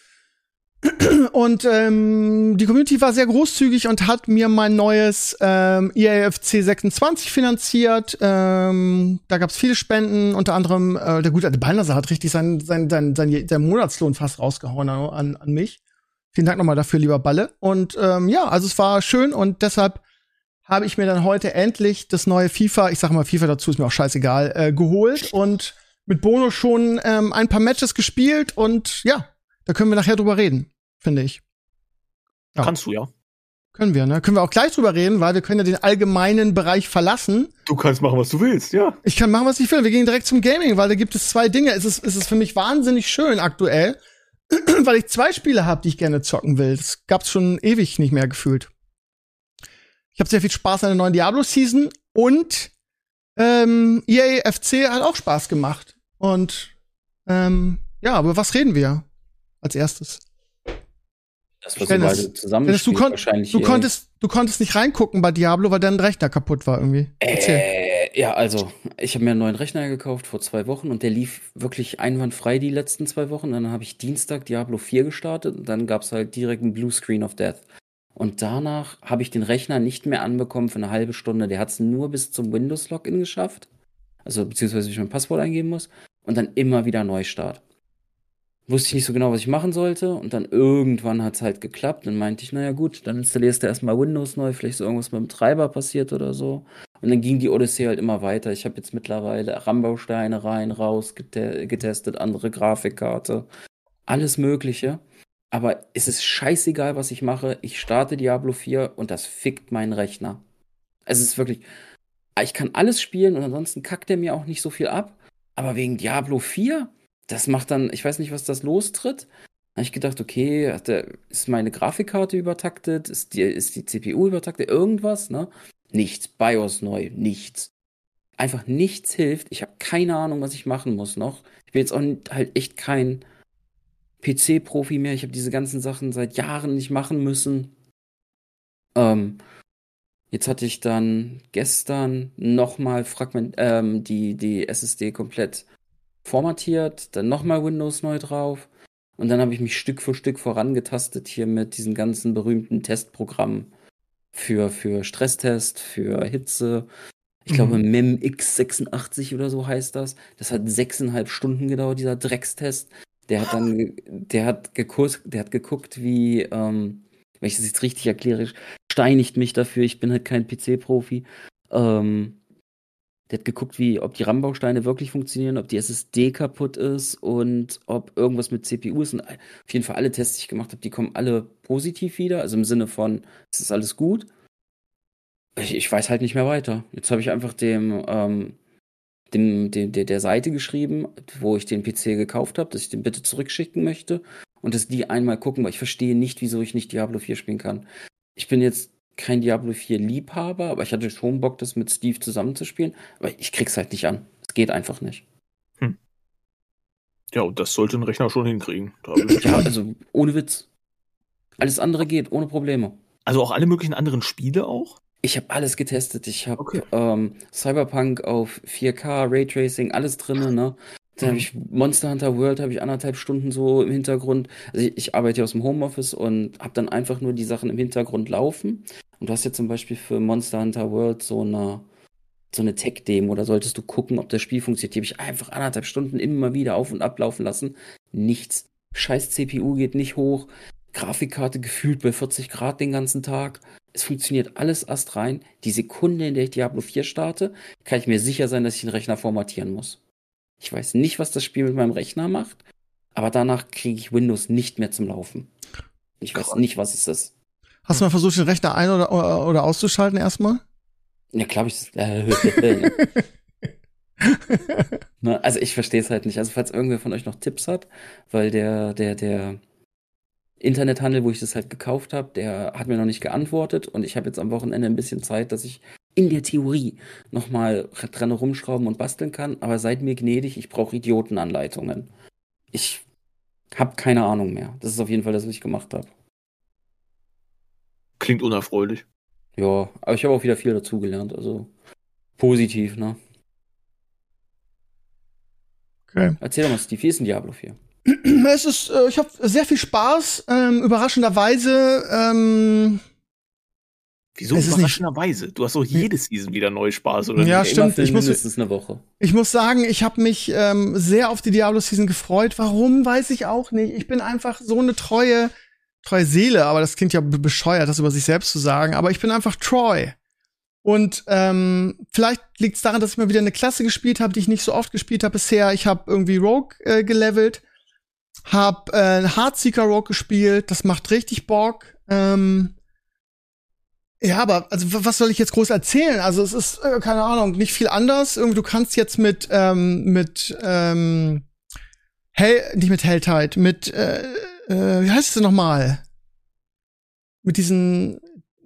[SPEAKER 2] Und die Community war sehr großzügig und hat mir mein neues EAFC 26 finanziert. Da gab's viele Spenden, unter anderem der gute alte Balnasar hat richtig sein Monatslohn fast rausgehauen an mich. Vielen Dank nochmal dafür, lieber Balle. Und ja, also es war schön und deshalb habe ich mir dann heute endlich das neue FIFA, ich sage mal FIFA dazu, ist mir auch scheißegal, geholt und mit Bono schon ein paar Matches gespielt und ja, da können wir nachher drüber reden, finde ich. Ja.
[SPEAKER 4] Kannst du, ja.
[SPEAKER 2] Können wir, ne? Können wir auch gleich drüber reden, weil wir können ja den allgemeinen Bereich verlassen.
[SPEAKER 4] Du kannst machen, was du willst, ja.
[SPEAKER 2] Ich kann machen, was ich will. Wir gehen direkt zum Gaming, weil da gibt es zwei Dinge. Es ist für mich wahnsinnig schön aktuell, weil ich zwei Spiele habe, die ich gerne zocken will. Das gab's schon ewig nicht mehr gefühlt. Ich habe sehr viel Spaß an der neuen Diablo-Season und EA FC hat auch Spaß gemacht. Und ja, aber was reden wir als erstes?
[SPEAKER 3] Das, was wir beide zusammen
[SPEAKER 2] Dennis,
[SPEAKER 3] wahrscheinlich.
[SPEAKER 2] Du konntest nicht reingucken bei Diablo, weil dein Rechner kaputt war irgendwie.
[SPEAKER 3] Ja, also, ich habe mir einen neuen Rechner gekauft vor 2 Wochen und der lief wirklich einwandfrei die letzten 2 Wochen. Dann habe ich Dienstag Diablo 4 gestartet und dann gab's halt direkt einen Blue Screen of Death. Und danach habe ich den Rechner nicht mehr anbekommen für eine halbe Stunde. Der hat es nur bis zum Windows-Login geschafft. Also, beziehungsweise ich mein Passwort eingeben muss. Und dann immer wieder Neustart. Wusste ich nicht so genau, was ich machen sollte. Und dann irgendwann hat es halt geklappt. Dann meinte ich, naja gut, dann installierst du erstmal Windows neu. Vielleicht ist irgendwas mit dem Treiber passiert oder so. Und dann ging die Odyssee halt immer weiter. Ich habe jetzt mittlerweile RAM-Bausteine rein, raus getestet, andere Grafikkarte. Alles Mögliche. Aber es ist scheißegal, was ich mache. Ich starte Diablo 4 und das fickt meinen Rechner. Es ist wirklich... Ich kann alles spielen und ansonsten kackt er mir auch nicht so viel ab. Aber wegen Diablo 4, das macht dann... Ich weiß nicht, was das lostritt. Da habe ich gedacht, okay, ist meine Grafikkarte übertaktet? Ist die CPU übertaktet? Irgendwas, ne? Nichts. BIOS neu. Nichts. Einfach nichts hilft. Ich habe keine Ahnung, was ich machen muss noch. Ich bin jetzt auch halt echt kein PC-Profi mehr. Ich habe diese ganzen Sachen seit Jahren nicht machen müssen. Jetzt hatte ich dann gestern nochmal die SSD komplett formatiert, dann nochmal Windows neu drauf und dann habe ich mich Stück für Stück vorangetastet hier mit diesen ganzen berühmten Testprogrammen für Stresstest, für Hitze. Ich glaube, MEMX86 oder so heißt das. Das hat 6,5 Stunden gedauert, dieser Dreckstest. Der hat geguckt, wie, wenn ich das jetzt richtig erkläre, steinigt mich dafür, ich bin halt kein PC-Profi. Der hat geguckt, ob die RAM-Bausteine wirklich funktionieren, ob die SSD kaputt ist und ob irgendwas mit CPU ist. Und auf jeden Fall alle Tests, die ich gemacht habe, die kommen alle positiv wieder. Also im Sinne von, es ist alles gut. Ich weiß halt nicht mehr weiter. Jetzt habe ich einfach der Seite geschrieben, wo ich den PC gekauft habe, dass ich den bitte zurückschicken möchte und dass die einmal gucken, weil ich verstehe nicht, wieso ich nicht Diablo 4 spielen kann. Ich bin jetzt kein Diablo 4 Liebhaber, aber ich hatte schon Bock, das mit Steve zusammenzuspielen, aber ich krieg's halt nicht an. Es geht einfach nicht.
[SPEAKER 4] Ja, und das sollte ein Rechner schon hinkriegen.
[SPEAKER 3] Ja, also ohne Witz. Alles andere geht, ohne Probleme.
[SPEAKER 4] Also auch alle möglichen anderen Spiele auch?
[SPEAKER 3] Ich habe alles getestet. Ich habe Cyberpunk auf 4K, Raytracing, alles drin, ne? Dann habe ich Monster Hunter World, habe ich 1,5 Stunden so im Hintergrund. Also ich arbeite ja aus dem Homeoffice und habe dann einfach nur die Sachen im Hintergrund laufen. Und du hast jetzt zum Beispiel für Monster Hunter World so eine Tech-Demo, da solltest du gucken, ob das Spiel funktioniert. Die habe ich einfach 1,5 Stunden immer wieder auf- und ablaufen lassen. Nichts. Scheiß CPU geht nicht hoch. Grafikkarte gefühlt bei 40 Grad den ganzen Tag. Es funktioniert alles astrein. Die Sekunde, in der ich Diablo 4 starte, kann ich mir sicher sein, dass ich den Rechner formatieren muss. Ich weiß nicht, was das Spiel mit meinem Rechner macht, aber danach kriege ich Windows nicht mehr zum Laufen. Ich weiß nicht, was es ist.
[SPEAKER 2] Hast du mal versucht, den Rechner ein- oder auszuschalten erstmal?
[SPEAKER 3] Ja, glaube ich. Also ich verstehe es halt nicht. Also falls irgendwer von euch noch Tipps hat, weil der Internethandel, wo ich das halt gekauft habe, der hat mir noch nicht geantwortet und ich habe jetzt am Wochenende ein bisschen Zeit, dass ich in der Theorie nochmal dran rumschrauben und basteln kann, aber seid mir gnädig, ich brauche Idiotenanleitungen. Ich habe keine Ahnung mehr. Das ist auf jeden Fall das, was ich gemacht habe.
[SPEAKER 4] Klingt unerfreulich.
[SPEAKER 3] Ja, aber ich habe auch wieder viel dazugelernt, also positiv, ne?
[SPEAKER 2] Okay.
[SPEAKER 3] Erzähl doch mal, Steve, wie ist denn Diablo 4?
[SPEAKER 2] Es ist, ich habe sehr viel Spaß, überraschenderweise.
[SPEAKER 4] Wieso
[SPEAKER 2] Es ist
[SPEAKER 4] überraschenderweise? Du hast doch jede Season wieder neu Spaß, oder
[SPEAKER 2] Ja,
[SPEAKER 4] nicht?
[SPEAKER 2] stimmt.
[SPEAKER 3] Immer für mindestens eine Woche.
[SPEAKER 2] Ich muss sagen, ich habe mich sehr auf die Diablo-Season gefreut. Warum, weiß ich auch nicht. Ich bin einfach so eine treue Seele, aber das klingt ja bescheuert, das über sich selbst zu sagen. Aber ich bin einfach treu. Und vielleicht liegt es daran, dass ich mal wieder eine Klasse gespielt habe, die ich nicht so oft gespielt habe bisher. Ich habe irgendwie Rogue gelevelt, hab Heartseeker Rogue gespielt. Das macht richtig Bock. Ja, aber also was soll ich jetzt groß erzählen? Also es ist keine Ahnung, nicht viel anders. Irgendwie du kannst jetzt nicht mit Helltide, wie heißt es denn nochmal? Mit diesen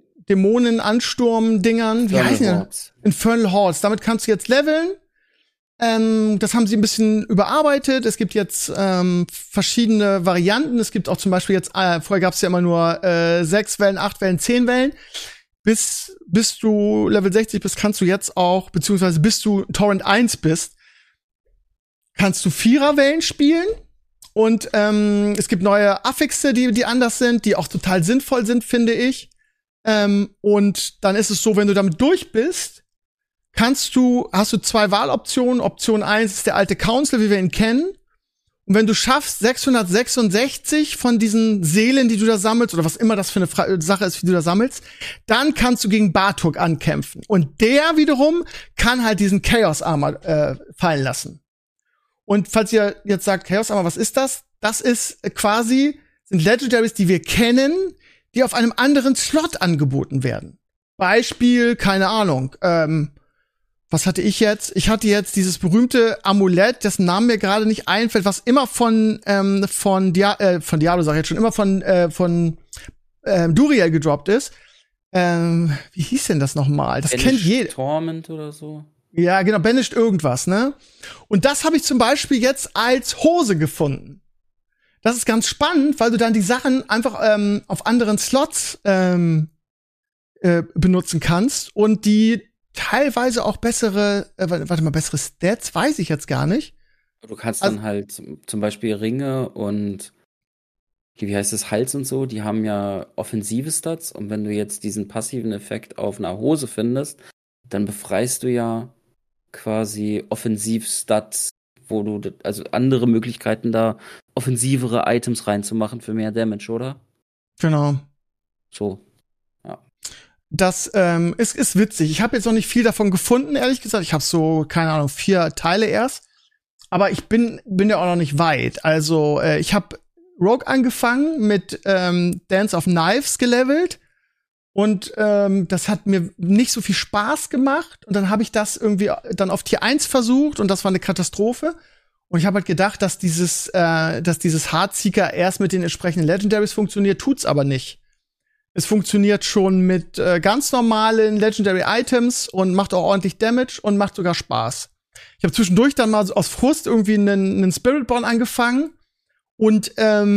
[SPEAKER 2] Dämonen-Ansturm-Dingern, wie heißen die? Infernal Hordes. Damit kannst du jetzt leveln. Das haben sie ein bisschen überarbeitet. Es gibt jetzt verschiedene Varianten. Es gibt auch zum Beispiel jetzt, vorher gab es ja immer nur 6 Wellen, 8 Wellen, 10 Wellen. Bis du Level 60 bist, kannst du jetzt auch, beziehungsweise bis du Torrent 1 bist, kannst du 4er-Wellen spielen. Und es gibt neue Affixe, die anders sind, die auch total sinnvoll sind, finde ich. Und dann ist es so, wenn du damit durch bist, hast du 2 Wahloptionen. Option 1 ist der alte Council, wie wir ihn kennen. Und wenn du schaffst, 666 von diesen Seelen, die du da sammelst, oder was immer das für eine Sache ist, wie du da sammelst, dann kannst du gegen Bartok ankämpfen. Und der wiederum kann halt diesen Chaos Armor fallen lassen. Und falls ihr jetzt sagt, Chaos Armor, was ist das? Das ist sind Legendaries, die wir kennen, die auf einem anderen Slot angeboten werden. Beispiel, keine Ahnung, was hatte ich jetzt? Ich hatte jetzt dieses berühmte Amulett, dessen Namen mir gerade nicht einfällt, was immer von Diablo, sag ich jetzt schon, immer von Duriel gedroppt ist. Wie hieß denn das nochmal? Das kennt jeder.
[SPEAKER 3] Torment oder so.
[SPEAKER 2] Ja, genau, Banished irgendwas, ne? Und das habe ich zum Beispiel jetzt als Hose gefunden. Das ist ganz spannend, weil du dann die Sachen einfach auf anderen Slots benutzen kannst und die teilweise auch bessere Stats, weiß ich jetzt gar nicht.
[SPEAKER 3] Du kannst dann halt zum Beispiel Ringe und wie heißt es, Hals und so, die haben ja offensive Stats und wenn du jetzt diesen passiven Effekt auf einer Hose findest, dann befreist du ja quasi Offensiv-Stats, wo du also andere Möglichkeiten da, offensivere Items reinzumachen für mehr Damage, oder?
[SPEAKER 2] Genau.
[SPEAKER 3] So.
[SPEAKER 2] Das ist witzig. Ich habe jetzt noch nicht viel davon gefunden, ehrlich gesagt. Ich habe so, keine Ahnung, 4 Teile erst. Aber ich bin ja auch noch nicht weit. Also ich habe Rogue angefangen, mit Dance of Knives gelevelt. Und das hat mir nicht so viel Spaß gemacht. Und dann habe ich das irgendwie dann auf Tier 1 versucht und das war eine Katastrophe. Und ich habe halt gedacht, dass dieses Heartseeker erst mit den entsprechenden Legendaries funktioniert, tut's aber nicht. Es funktioniert schon mit ganz normalen Legendary Items und macht auch ordentlich Damage und macht sogar Spaß. Ich habe zwischendurch dann mal so aus Frust irgendwie einen Spiritborn angefangen. Und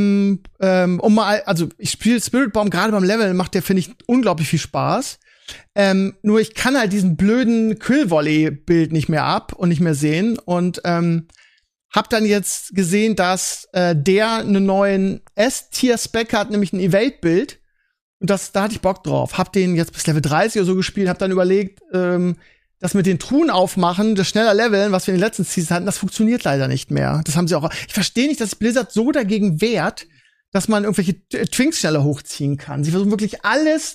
[SPEAKER 2] ich spiele Spiritborn gerade beim Level, macht der, finde ich, unglaublich viel Spaß. Nur ich kann halt diesen blöden Quill-Volley-Bild nicht mehr ab und nicht mehr sehen. Und hab dann jetzt gesehen, dass der einen neuen S-Tier-Spec hat, nämlich ein Evade-Bild. Und da hatte ich Bock drauf. Hab den jetzt bis Level 30 oder so gespielt, hab dann überlegt, das mit den Truhen aufmachen, das schneller Leveln, was wir in den letzten Seasons hatten, das funktioniert leider nicht mehr. Das haben sie auch. Ich verstehe nicht, dass sich Blizzard so dagegen wehrt, dass man irgendwelche Twinks schneller hochziehen kann. Sie versuchen wirklich alles,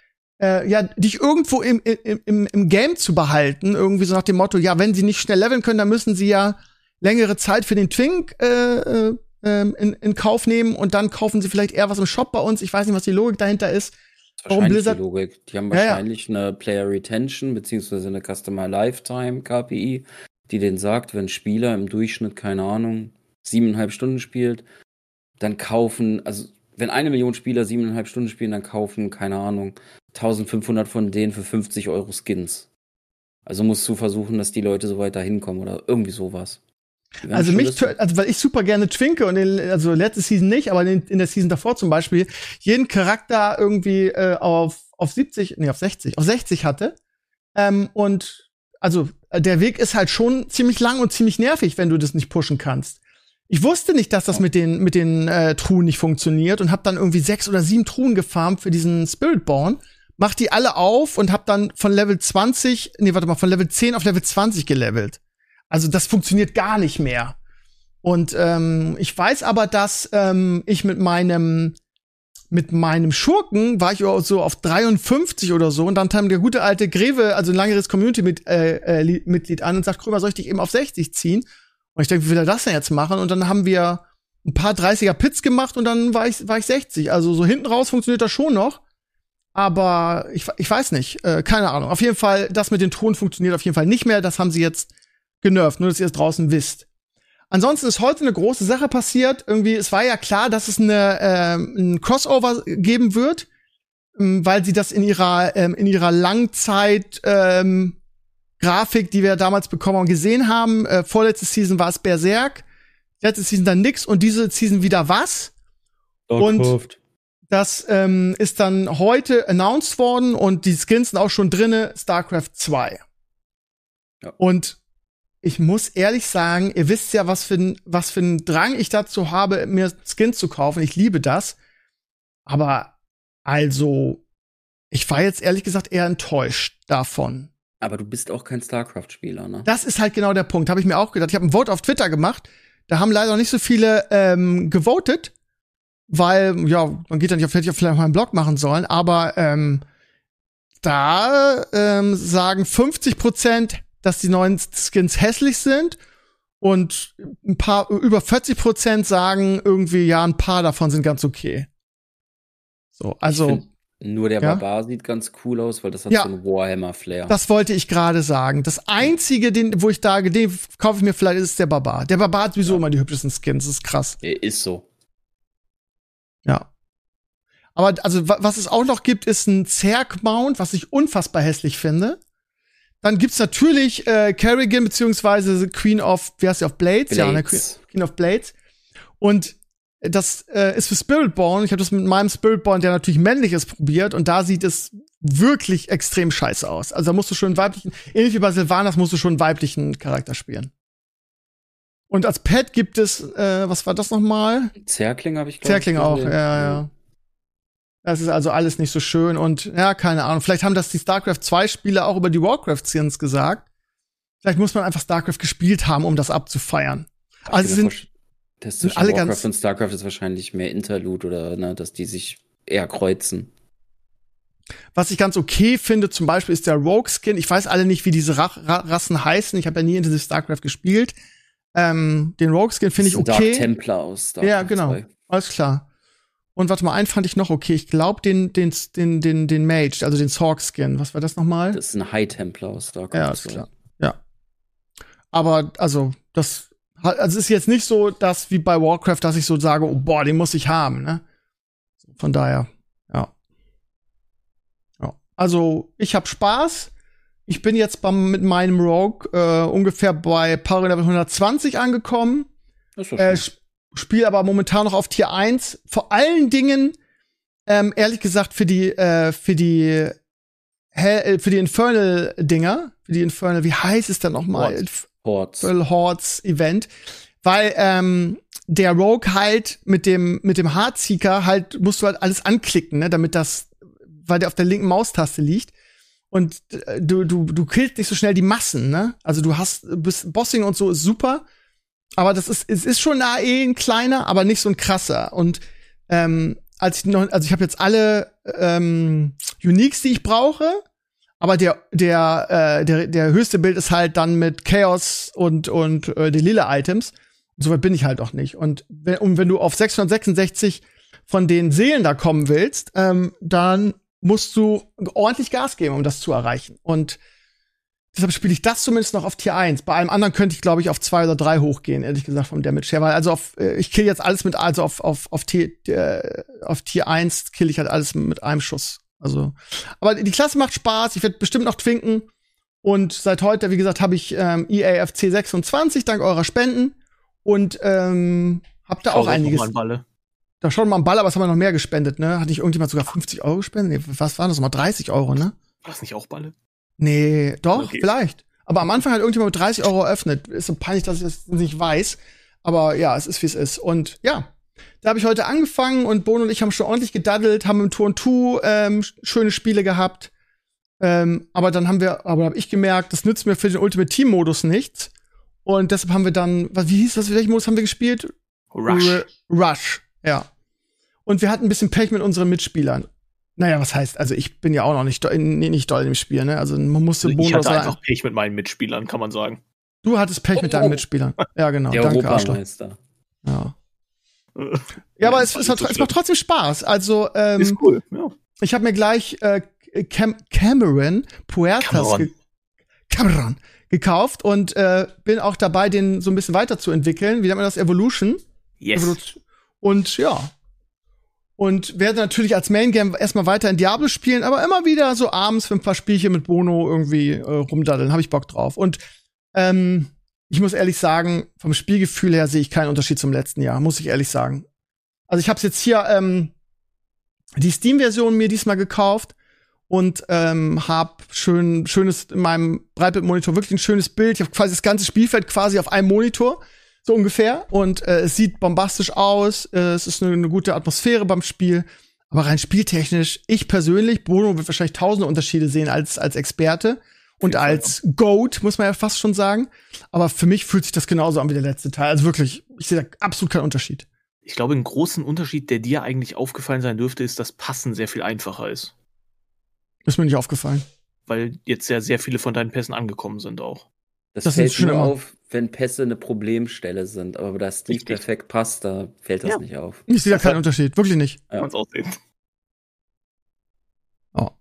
[SPEAKER 2] dich irgendwo im Game zu behalten, irgendwie so nach dem Motto, ja, wenn sie nicht schnell leveln können, dann müssen sie ja längere Zeit für den Twink in Kauf nehmen und dann kaufen sie vielleicht eher was im Shop bei uns. Ich weiß nicht, was die Logik dahinter ist.
[SPEAKER 3] Warum Blizzard? Die Logik. Die haben wahrscheinlich eine Player Retention beziehungsweise eine Customer Lifetime KPI, die denen sagt, wenn ein Spieler im Durchschnitt, keine Ahnung, 7,5 Stunden spielt, dann kaufen, also wenn 1 Million Spieler 7,5 Stunden spielen, dann kaufen, keine Ahnung, 1500 von denen für 50 Euro Skins. Also musst du versuchen, dass die Leute so weit da hinkommen oder irgendwie sowas.
[SPEAKER 2] Also weil ich super gerne twinke und also letzte Season nicht, aber in der Season davor zum Beispiel jeden Charakter irgendwie auf 60 hatte. Und also der Weg ist halt schon ziemlich lang und ziemlich nervig, wenn du das nicht pushen kannst. Ich wusste nicht, dass das mit den Truhen nicht funktioniert und hab dann irgendwie 6 oder 7 Truhen gefarmt für diesen Spiritborn, mach die alle auf und hab dann von Level 10 auf Level 20 gelevelt. Also das funktioniert gar nicht mehr. Und ich weiß aber, dass ich mit meinem Schurken war ich so auf 53 oder so und dann kam der gute alte Greve, also ein langjähriges Community-Mitglied an und sagt, Krömer, soll ich dich eben auf 60 ziehen? Und ich denke, wie will er das denn jetzt machen? Und dann haben wir ein paar 30er-Pits gemacht und dann war ich 60. Also so hinten raus funktioniert das schon noch. Aber ich weiß nicht, keine Ahnung. Auf jeden Fall, das mit den Truhen funktioniert auf jeden Fall nicht mehr. Das haben sie jetzt genervt, nur dass ihr es draußen wisst. Ansonsten ist heute eine große Sache passiert. Irgendwie, es war ja klar, dass es ein Crossover geben wird, weil sie das in ihrer Langzeit Grafik, die wir damals bekommen und gesehen haben. Vorletzte Season war es Berserk, letzte Season dann nix und diese Season wieder was. Und das ist dann heute announced worden und die Skins sind auch schon drinne, StarCraft 2. Ja. Und ich muss ehrlich sagen, ihr wisst ja, was für ein Drang ich dazu habe, mir Skins zu kaufen. Ich liebe das. Aber also, ich war jetzt ehrlich gesagt eher enttäuscht davon.
[SPEAKER 3] Aber du bist auch kein StarCraft-Spieler, ne?
[SPEAKER 2] Das ist halt genau der Punkt. Habe ich mir auch gedacht. Ich habe ein Vote auf Twitter gemacht. Da haben leider noch nicht so viele gewotet, weil, ja, man geht dann nicht, hätte ich vielleicht mal einen Blog machen sollen. Aber da sagen 50%, dass die neuen Skins hässlich sind und über 40% sagen irgendwie, ja, ein paar davon sind ganz okay. So, also
[SPEAKER 3] nur der Barbar sieht ganz cool aus, weil das hat so einen Warhammer-Flair.
[SPEAKER 2] Das wollte ich gerade sagen. Das einzige, den kaufe ich mir vielleicht, ist der Barbar. Der Barbar hat sowieso immer die hübschesten Skins, das ist krass.
[SPEAKER 3] Ist so.
[SPEAKER 2] Ja. Aber also, was es auch noch gibt, ist ein Zerg-Mount, was ich unfassbar hässlich finde. Dann gibt's natürlich Kerrigan beziehungsweise Queen of, wie heißt sie, of Blades? Ja, ne, Queen of Blades. Und das ist für Spiritborn. Ich habe das mit meinem Spiritborn, der natürlich männlich ist, probiert. Und da sieht es wirklich extrem scheiße aus. Also da musst du schon einen weiblichen, ähnlich wie bei Sylvanas, musst du schon einen weiblichen Charakter spielen. Und als Pet gibt es, was war das nochmal?
[SPEAKER 3] Zerkling habe ich,
[SPEAKER 2] Zerkling auch, ja. Das ist also alles nicht so schön und ja, keine Ahnung. Vielleicht haben das die StarCraft 2 Spieler auch über die Warcraft-Skins gesagt. Vielleicht muss man einfach StarCraft gespielt haben, um das abzufeiern. Also
[SPEAKER 3] das zwischen alle Warcraft und StarCraft ist wahrscheinlich mehr Interlude oder ne, dass die sich eher kreuzen.
[SPEAKER 2] Was ich ganz okay finde, zum Beispiel ist der Rogue-Skin. Ich weiß alle nicht, wie diese Rassen heißen. Ich habe ja nie intensiv StarCraft gespielt. Den Rogue-Skin finde ich okay.
[SPEAKER 3] Dark Templar aus StarCraft.
[SPEAKER 2] Ja, genau.
[SPEAKER 3] 2.
[SPEAKER 2] Alles klar. Und warte mal, einen fand ich noch okay. Ich glaube, den Mage, also den Sorg-Skin. Was war das nochmal?
[SPEAKER 3] Das ist ein High-Templar aus Dark
[SPEAKER 2] Ja, ist klar. Ja. Aber, also, es ist jetzt nicht so, dass wie bei Warcraft, dass ich so sage, oh, boah, den muss ich haben, ne? Von daher, ja. Also, ich habe Spaß. Ich bin jetzt mit meinem Rogue ungefähr bei Power Level 120 angekommen.
[SPEAKER 3] Das ist doch schön.
[SPEAKER 2] Spiele aber momentan noch auf Tier 1. Vor allen Dingen, ehrlich gesagt, für die Infernal-Dinger. Für die Infernal, wie heißt es denn nochmal? Hordes Event. Weil der Rogue halt mit dem Heartseeker halt musst du halt alles anklicken, ne, damit weil der auf der linken Maustaste liegt. Und du killst nicht so schnell die Massen, ne? Also Bossing und so ist super, aber es ist schon ein kleiner, aber nicht so ein krasser. Und ich habe jetzt alle Uniques, die ich brauche, aber der höchste Bild ist halt dann mit Chaos und die lila Items. Und soweit bin ich halt auch nicht. Und wenn du auf 666 von den Seelen da kommen willst, dann musst du ordentlich Gas geben, um das zu erreichen. Und deshalb spiele ich das zumindest noch auf Tier 1. Bei allem anderen könnte ich, glaube ich, auf 2 oder 3 hochgehen, ehrlich gesagt, vom Damage her. Weil ich kill jetzt alles auf Tier 1 kill ich halt alles mit einem Schuss. Also, aber die Klasse macht Spaß. Ich werde bestimmt noch twinken. Und seit heute, wie gesagt, habe ich EAFC 26 dank eurer Spenden. Und hab da auch einiges. Da schon mal ein Ball, aber es haben wir noch mehr gespendet, ne? Hat nicht irgendjemand sogar 50 € gespendet? Nee, was waren das nochmal? 30 €, ne?
[SPEAKER 4] War das nicht auch Balle?
[SPEAKER 2] Nee, doch,
[SPEAKER 4] okay.
[SPEAKER 2] Vielleicht. Aber am Anfang hat irgendjemand mit 30 € eröffnet. Ist so peinlich, dass ich das nicht weiß. Aber ja, es ist, wie es ist. Und ja, da habe ich heute angefangen und Bono und ich haben schon ordentlich gedaddelt, haben im Tour 2 schöne Spiele gehabt. Aber dann habe ich gemerkt, das nützt mir für den Ultimate Team Modus nichts. Und deshalb haben wir dann, welchen Modus haben wir gespielt? Rush, ja. Und wir hatten ein bisschen Pech mit unseren Mitspielern. Naja, was heißt, also ich bin ja auch noch nicht doll im Spiel, ne? Also man musste
[SPEAKER 4] Ich hatte einfach Pech mit meinen Mitspielern, kann man sagen.
[SPEAKER 2] Du hattest Pech mit deinen Mitspielern. Ja, genau.
[SPEAKER 3] Der
[SPEAKER 2] Danke,
[SPEAKER 3] Europameister.
[SPEAKER 2] Ja. Ja, aber es macht trotzdem Spaß. Also,
[SPEAKER 4] ist cool, ja.
[SPEAKER 2] Ich habe mir gleich Cameron gekauft und bin auch dabei, den so ein bisschen weiterzuentwickeln. Wie nennt man das? Evolution?
[SPEAKER 4] Yes.
[SPEAKER 2] Und ja. Und werde natürlich als Main Game erstmal weiter in Diablo spielen, aber immer wieder so abends für ein paar Spielchen mit Bono irgendwie rumdaddeln. Habe ich Bock drauf. Und ich muss ehrlich sagen, vom Spielgefühl her sehe ich keinen Unterschied zum letzten Jahr, muss ich ehrlich sagen. Also ich habe jetzt hier die Steam-Version mir diesmal gekauft und hab schönes in meinem Breitbildmonitor wirklich ein schönes Bild. Ich habe quasi das ganze Spielfeld quasi auf einem Monitor, so ungefähr. Und es sieht bombastisch aus. Es ist eine gute Atmosphäre beim Spiel. Aber rein spieltechnisch, ich persönlich, Bono wird wahrscheinlich tausende Unterschiede sehen als Experte. Und als GOAT, muss man ja fast schon sagen. Aber für mich fühlt sich das genauso an wie der letzte Teil. Also wirklich, ich sehe da absolut keinen Unterschied.
[SPEAKER 4] Ich glaube, ein großen Unterschied, der dir eigentlich aufgefallen sein dürfte, ist, dass Passen sehr viel einfacher ist.
[SPEAKER 2] Ist mir nicht aufgefallen.
[SPEAKER 4] Weil jetzt ja sehr viele von deinen Pässen angekommen sind auch.
[SPEAKER 3] Das fällt nur auf, wenn Pässe eine Problemstelle sind. Aber da Steve perfekt passt, da fällt das nicht auf.
[SPEAKER 2] Ich sehe da keinen Unterschied, wirklich nicht.
[SPEAKER 4] Kann man's auch sehen.
[SPEAKER 2] Oh.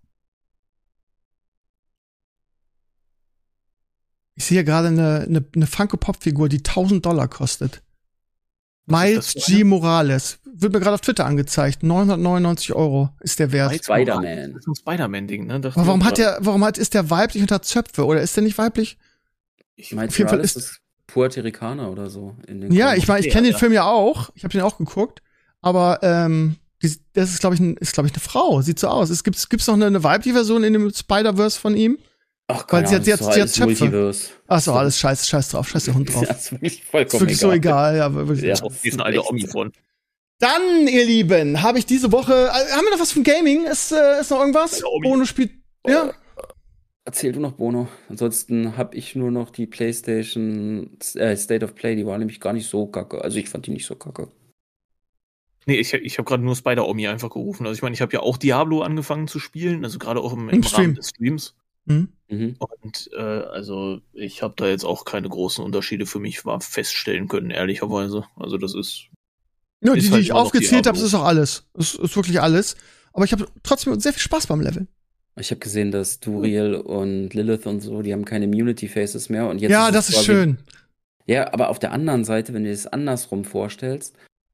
[SPEAKER 2] Ich sehe gerade eine Funko-Pop-Figur, die $1000 kostet. Miles G. Morales. Wird mir gerade auf Twitter angezeigt. 999 € ist der Wert.
[SPEAKER 3] Spider-Man.
[SPEAKER 4] Das ist ein Spider-Man-Ding, ne?
[SPEAKER 2] Aber ist der weiblich und hat Zöpfe? Oder ist der nicht weiblich?
[SPEAKER 3] Miles Morales ist Puerto Ricaner oder so.
[SPEAKER 2] Ja, ich kenne den Film ja auch. Ich habe den auch geguckt. Aber das ist, glaube ich, eine Frau. Sieht so aus. Gibt's noch eine weibliche Version in dem Spider-Verse von ihm?
[SPEAKER 3] Ach, weil sie hat Zöpfe.
[SPEAKER 2] Ach so, alles scheiß drauf, scheiß der Hund drauf.
[SPEAKER 3] Ja, ist wirklich vollkommen
[SPEAKER 2] ist wirklich so egal. Ja, wirklich.
[SPEAKER 4] Ja, die sind alle Omi von.
[SPEAKER 2] Dann, ihr Lieben, habe ich diese Woche, haben wir noch was vom Gaming? Ist noch irgendwas? Bono spielt, ja.
[SPEAKER 3] Erzähl du noch, Bono. Ansonsten habe ich nur noch die PlayStation State of Play, die war nämlich gar nicht so kacke. Also ich fand die nicht so kacke.
[SPEAKER 4] Nee, ich habe gerade nur Spider-Omi einfach gerufen. Also ich meine, ich habe ja auch Diablo angefangen zu spielen, also gerade auch im Rahmen des Streams.
[SPEAKER 2] Mhm.
[SPEAKER 4] Und also ich habe da jetzt auch keine großen Unterschiede für mich feststellen können, ehrlicherweise. Also das ist
[SPEAKER 2] Ja,
[SPEAKER 4] Ist
[SPEAKER 2] die
[SPEAKER 4] halt
[SPEAKER 2] ich
[SPEAKER 4] immer noch
[SPEAKER 2] aufgezählt habe,
[SPEAKER 4] Diablo.
[SPEAKER 2] ist auch alles. Ist wirklich alles. Aber ich habe trotzdem sehr viel Spaß beim Leveln.
[SPEAKER 3] Ich habe gesehen, dass Duriel und Lilith und so, die haben keine Immunity Faces mehr. Und jetzt
[SPEAKER 2] Ja,
[SPEAKER 3] ist es
[SPEAKER 2] das ist
[SPEAKER 3] quasi,
[SPEAKER 2] schön.
[SPEAKER 3] Ja, aber auf der anderen Seite, wenn du dir das andersrum vorstellst,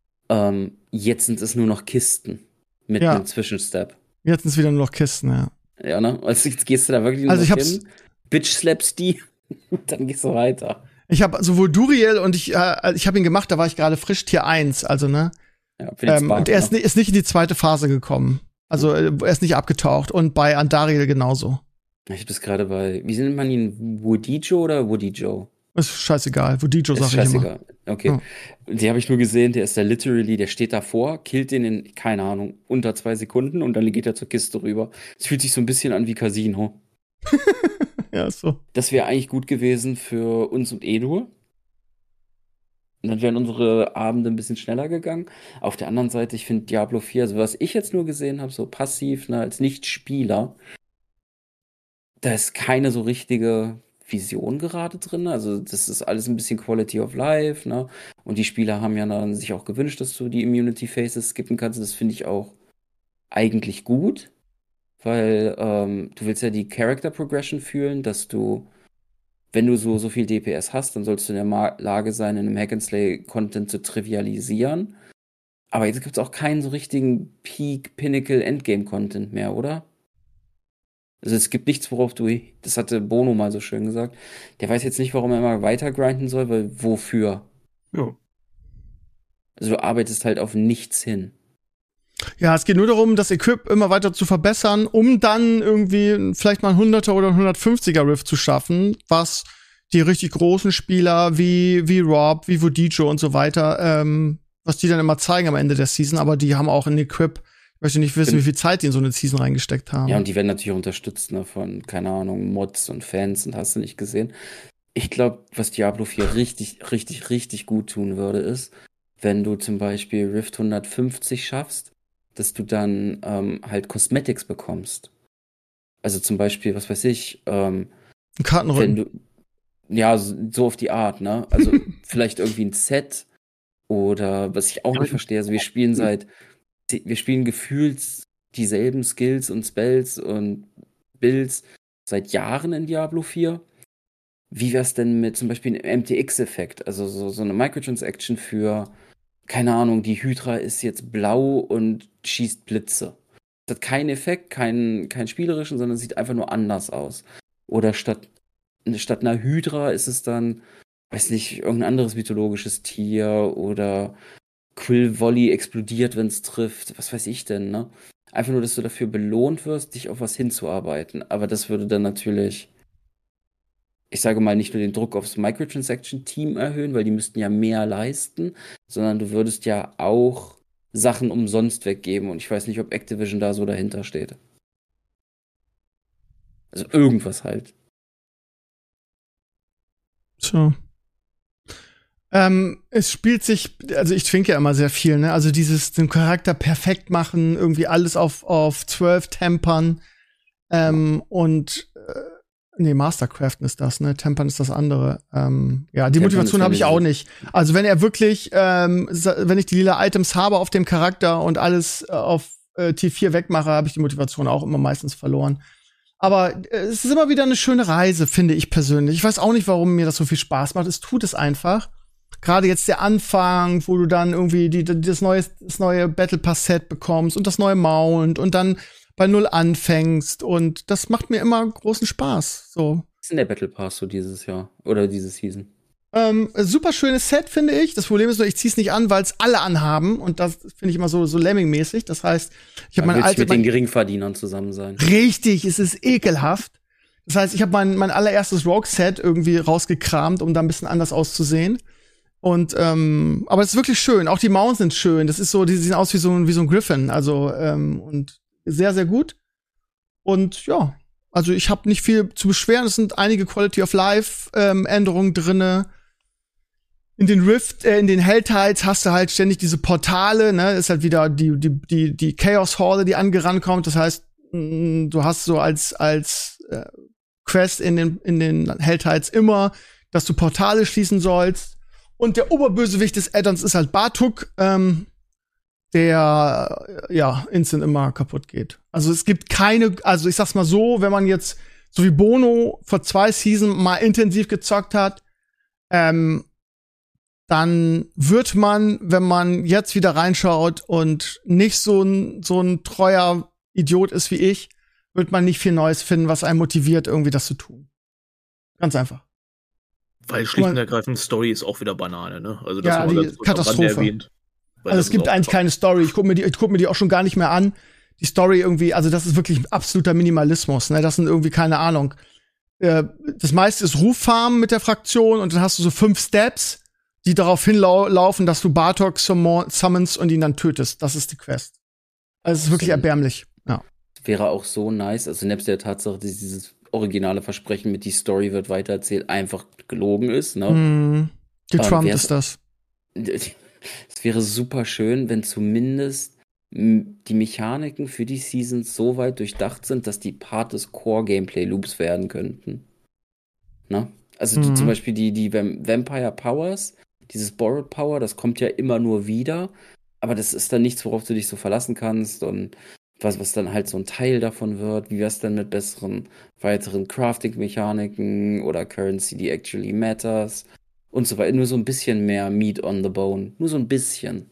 [SPEAKER 3] jetzt sind es nur noch Kisten mit
[SPEAKER 2] Ja.
[SPEAKER 3] einem Zwischenstep.
[SPEAKER 2] Jetzt sind es wieder nur noch Kisten, ja.
[SPEAKER 3] Ja, ne? Also jetzt gehst du da wirklich nur
[SPEAKER 2] Also ich
[SPEAKER 3] noch
[SPEAKER 2] hab's-
[SPEAKER 3] hin, bitch-slappst die und dann gehst du weiter.
[SPEAKER 2] Ich habe sowohl Duriel und ich habe ihn gemacht, da war ich gerade frisch Tier 1, also ne.
[SPEAKER 3] Ja, für den Spark,
[SPEAKER 2] Und er
[SPEAKER 3] ne?
[SPEAKER 2] ist nicht in die zweite Phase gekommen. Also er ist nicht abgetaucht. Und bei Andariel genauso.
[SPEAKER 3] Ich hab das gerade bei, wie nennt man ihn? Wodijo oder Wodijo?
[SPEAKER 2] Ist scheißegal. Vodijo
[SPEAKER 3] Ist
[SPEAKER 2] sag ich immer.
[SPEAKER 3] scheißegal. Okay.
[SPEAKER 2] Ja.
[SPEAKER 3] Die habe ich nur gesehen, der ist da literally, der steht davor, killt den in, keine Ahnung, unter 2 Sekunden und dann geht er zur Kiste rüber. Es fühlt sich so ein bisschen an wie Casino.
[SPEAKER 2] Ja, ist so.
[SPEAKER 3] Das wäre eigentlich gut gewesen für uns und Edur. Und dann wären unsere Abende ein bisschen schneller gegangen. Auf der anderen Seite, ich finde Diablo 4, also was ich jetzt nur gesehen habe, so passiv, ne, als Nicht-Spieler, da ist keine so richtige Vision gerade drin. Also das ist alles ein bisschen Quality of Life, ne? Und die Spieler haben ja dann sich auch gewünscht, dass du die Immunity Phases skippen kannst. Das finde ich auch eigentlich gut, weil du willst ja die Character Progression fühlen, dass du, wenn du so viel DPS hast, dann sollst du in der Lage sein, in einem Hack-and-Slay-Content zu trivialisieren. Aber jetzt gibt es auch keinen so richtigen Peak, Pinnacle, Endgame-Content mehr, oder? Also es gibt nichts, worauf du, das hatte Bono mal so schön gesagt, der weiß jetzt nicht, warum er immer weiter grinden soll, weil wofür?
[SPEAKER 4] Ja.
[SPEAKER 3] Also du arbeitest halt auf nichts hin.
[SPEAKER 2] Ja, es geht nur darum, das Equip immer weiter zu verbessern, um dann irgendwie vielleicht mal ein 100er oder 150er Rift zu schaffen, was die richtig großen Spieler wie Rob, wie Vodijo und so weiter, was die dann immer zeigen am Ende der Season, aber die haben auch ein Equip. Ich möchte nicht wissen, wie viel Zeit die in so eine Season reingesteckt haben.
[SPEAKER 3] Ja, und die werden natürlich auch unterstützt, ne, von, keine Ahnung, Mods und Fans und hast du nicht gesehen. Ich glaube, was Diablo 4 richtig gut tun würde, ist, wenn du zum Beispiel Rift 150 schaffst, dass du dann halt Cosmetics bekommst. Also zum Beispiel, was weiß ich,
[SPEAKER 2] Ein Kartenrücken.
[SPEAKER 3] wenn du, ja, so auf die Art, ne? Also vielleicht irgendwie ein Set oder was ich auch nicht verstehe, also wir spielen gefühlt dieselben Skills und Spells und Builds seit Jahren in Diablo 4. Wie wär's denn mit zum Beispiel einem MTX-Effekt? Also so eine Microtransaction für, keine Ahnung, die Hydra ist jetzt blau und schießt Blitze. Das hat keinen Effekt, keinen spielerischen, sondern sieht einfach nur anders aus. Oder statt einer Hydra ist es dann, weiß nicht, irgendein anderes mythologisches Tier oder Quill Volley explodiert, wenn es trifft. Was weiß ich denn, ne? Einfach nur, dass du dafür belohnt wirst, dich auf was hinzuarbeiten. Aber das würde dann natürlich, ich sage mal, nicht nur den Druck aufs Microtransaction-Team erhöhen, weil die müssten ja mehr leisten, sondern du würdest ja auch Sachen umsonst weggeben. Und ich weiß nicht, ob Activision da so dahinter steht. Also irgendwas halt.
[SPEAKER 2] So. Es spielt sich, also ich trinke ja immer sehr viel, ne? Also den Charakter perfekt machen, irgendwie alles auf 12 tempern. Mastercraften ist das, ne? Tempern ist das andere. Ja, die
[SPEAKER 3] Tempern
[SPEAKER 2] Motivation
[SPEAKER 3] ist
[SPEAKER 2] habe ich
[SPEAKER 3] ja
[SPEAKER 2] auch
[SPEAKER 3] diese-
[SPEAKER 2] nicht. Also wenn er wirklich, wenn ich die lila Items habe auf dem Charakter und alles auf T4 wegmache, habe ich die Motivation auch immer meistens verloren. Aber es ist immer wieder eine schöne Reise, finde ich persönlich. Ich weiß auch nicht, warum mir das so viel Spaß macht. Es tut es einfach. Gerade jetzt der Anfang, wo du dann irgendwie das neue Battle Pass Set bekommst und das neue Mount und dann bei Null anfängst. Und das macht mir immer großen Spaß. So.
[SPEAKER 3] Was ist denn der Battle Pass so dieses Jahr? Oder diese Season?
[SPEAKER 2] Super schönes Set, finde ich. Das Problem ist nur, ich zieh's nicht an, weil es alle anhaben. Und das finde ich immer so Lemming-mäßig. Das heißt, ich habe
[SPEAKER 3] Willst du mit den Geringverdienern zusammen sein?
[SPEAKER 2] Richtig, es ist ekelhaft. Das heißt, ich habe mein allererstes Rogue-Set irgendwie rausgekramt, um da ein bisschen anders auszusehen. Und aber es ist wirklich schön. Auch die Mounts sind schön. Das ist so, die sehen aus wie so ein Griffin. Also und sehr, sehr gut. Und ja, also ich habe nicht viel zu beschweren. Es sind einige Quality of Life Änderungen drinne. In den in den Helltides hast du halt ständig diese Portale, ne? Ist halt wieder die Chaos Horde, die angerannt kommt. Das heißt, du hast so als Quest in den Helltides immer, dass du Portale schließen sollst. Und der Oberbösewicht des Addons ist halt Bartuk. der instant immer kaputt geht. Also es gibt keine, also ich sag's mal so, wenn man jetzt so wie Bono vor 2 Seasons mal intensiv gezockt hat, dann wird man, wenn man jetzt wieder reinschaut und nicht so ein treuer Idiot ist wie ich, wird man nicht viel Neues finden, was einen motiviert, irgendwie das zu tun. Ganz einfach.
[SPEAKER 4] Weil schlicht und ergreifend Story ist auch wieder Banane, ne? Also das
[SPEAKER 2] Ja,
[SPEAKER 4] haben wir
[SPEAKER 2] die
[SPEAKER 4] ganz kurz am
[SPEAKER 2] Katastrophe.
[SPEAKER 4] Rande erwähnt.
[SPEAKER 2] Also es gibt eigentlich keine Story. Ich guck mir die auch schon gar nicht mehr an. Die Story irgendwie, also das ist wirklich absoluter Minimalismus. Ne? Das sind irgendwie, keine Ahnung. Das meiste ist Ruffarmen mit der Fraktion und dann hast du so 5 Steps, die darauf hinlaufen, dass du Bartok summonst und ihn dann tötest. Das ist die Quest. Also es ist wirklich erbärmlich. Ja.
[SPEAKER 3] Wäre auch so nice, also nebst der Tatsache, dass dieses originale Versprechen mit die Story wird weitererzählt einfach gelogen ist, ne?
[SPEAKER 2] Getrumpt ist das.
[SPEAKER 3] Es wäre super schön, wenn zumindest die Mechaniken für die Seasons so weit durchdacht sind, dass die Part des Core-Gameplay-Loops werden könnten. Ne? Also zum Beispiel die Vampire Powers, dieses Borrowed Power, das kommt ja immer nur wieder, aber das ist dann nichts, worauf du dich so verlassen kannst und was dann halt so ein Teil davon wird, wie wär's dann mit besseren, weiteren Crafting-Mechaniken oder Currency, die actually matters und so weiter. Nur so ein bisschen mehr Meat on the Bone. Nur so ein bisschen.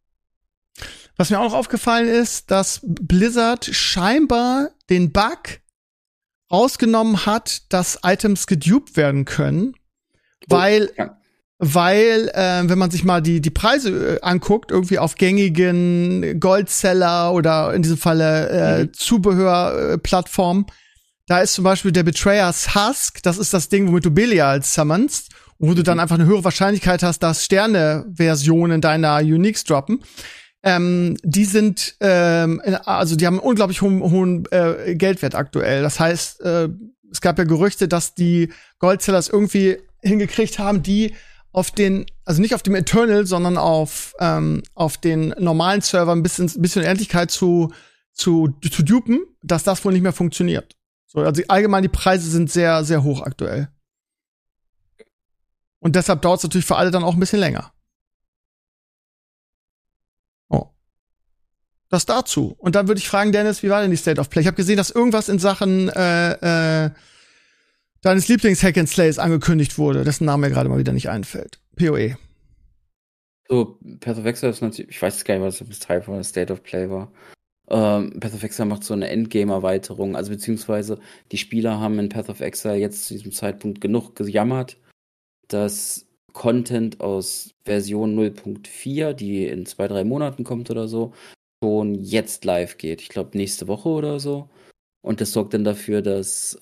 [SPEAKER 2] Was mir auch aufgefallen ist, dass Blizzard scheinbar den Bug rausgenommen hat, dass Items gedupt werden können, weil wenn man sich mal die Preise anguckt, irgendwie auf gängigen Goldseller oder in diesem Falle Zubehörplattformen, da ist zum Beispiel der Betrayer's Husk, das ist das Ding, womit du Belial summonst, wo du dann einfach eine höhere Wahrscheinlichkeit hast, dass Sterne-Versionen deiner Uniques droppen. Die sind, also die haben einen unglaublich hohen Geldwert aktuell. Das heißt, es gab ja Gerüchte, dass die Goldsellers irgendwie hingekriegt haben, die auf den, also nicht auf dem Eternal, sondern auf den normalen Server ein bisschen Endlichkeit zu dupen, dass das wohl nicht mehr funktioniert. So, also allgemein die Preise sind sehr, sehr hoch aktuell. Und deshalb dauert es natürlich für alle dann auch ein bisschen länger. Oh. Das dazu. Und dann würde ich fragen, Dennis, wie war denn die State of Play? Ich habe gesehen, dass irgendwas in Sachen deines Lieblings-Hack-and-Slays angekündigt wurde, dessen Name mir gerade mal wieder nicht einfällt. PoE.
[SPEAKER 3] So, Path of Exile ist natürlich, ich weiß gar nicht, was das Teil von der State of Play war. Path of Exile macht so eine Endgame-Erweiterung, also beziehungsweise die Spieler haben in Path of Exile jetzt zu diesem Zeitpunkt genug gejammert, dass Content aus Version 0.4, die in 2-3 Monaten kommt oder so, schon jetzt live geht. Ich glaube, nächste Woche oder so. Und das sorgt dann dafür, dass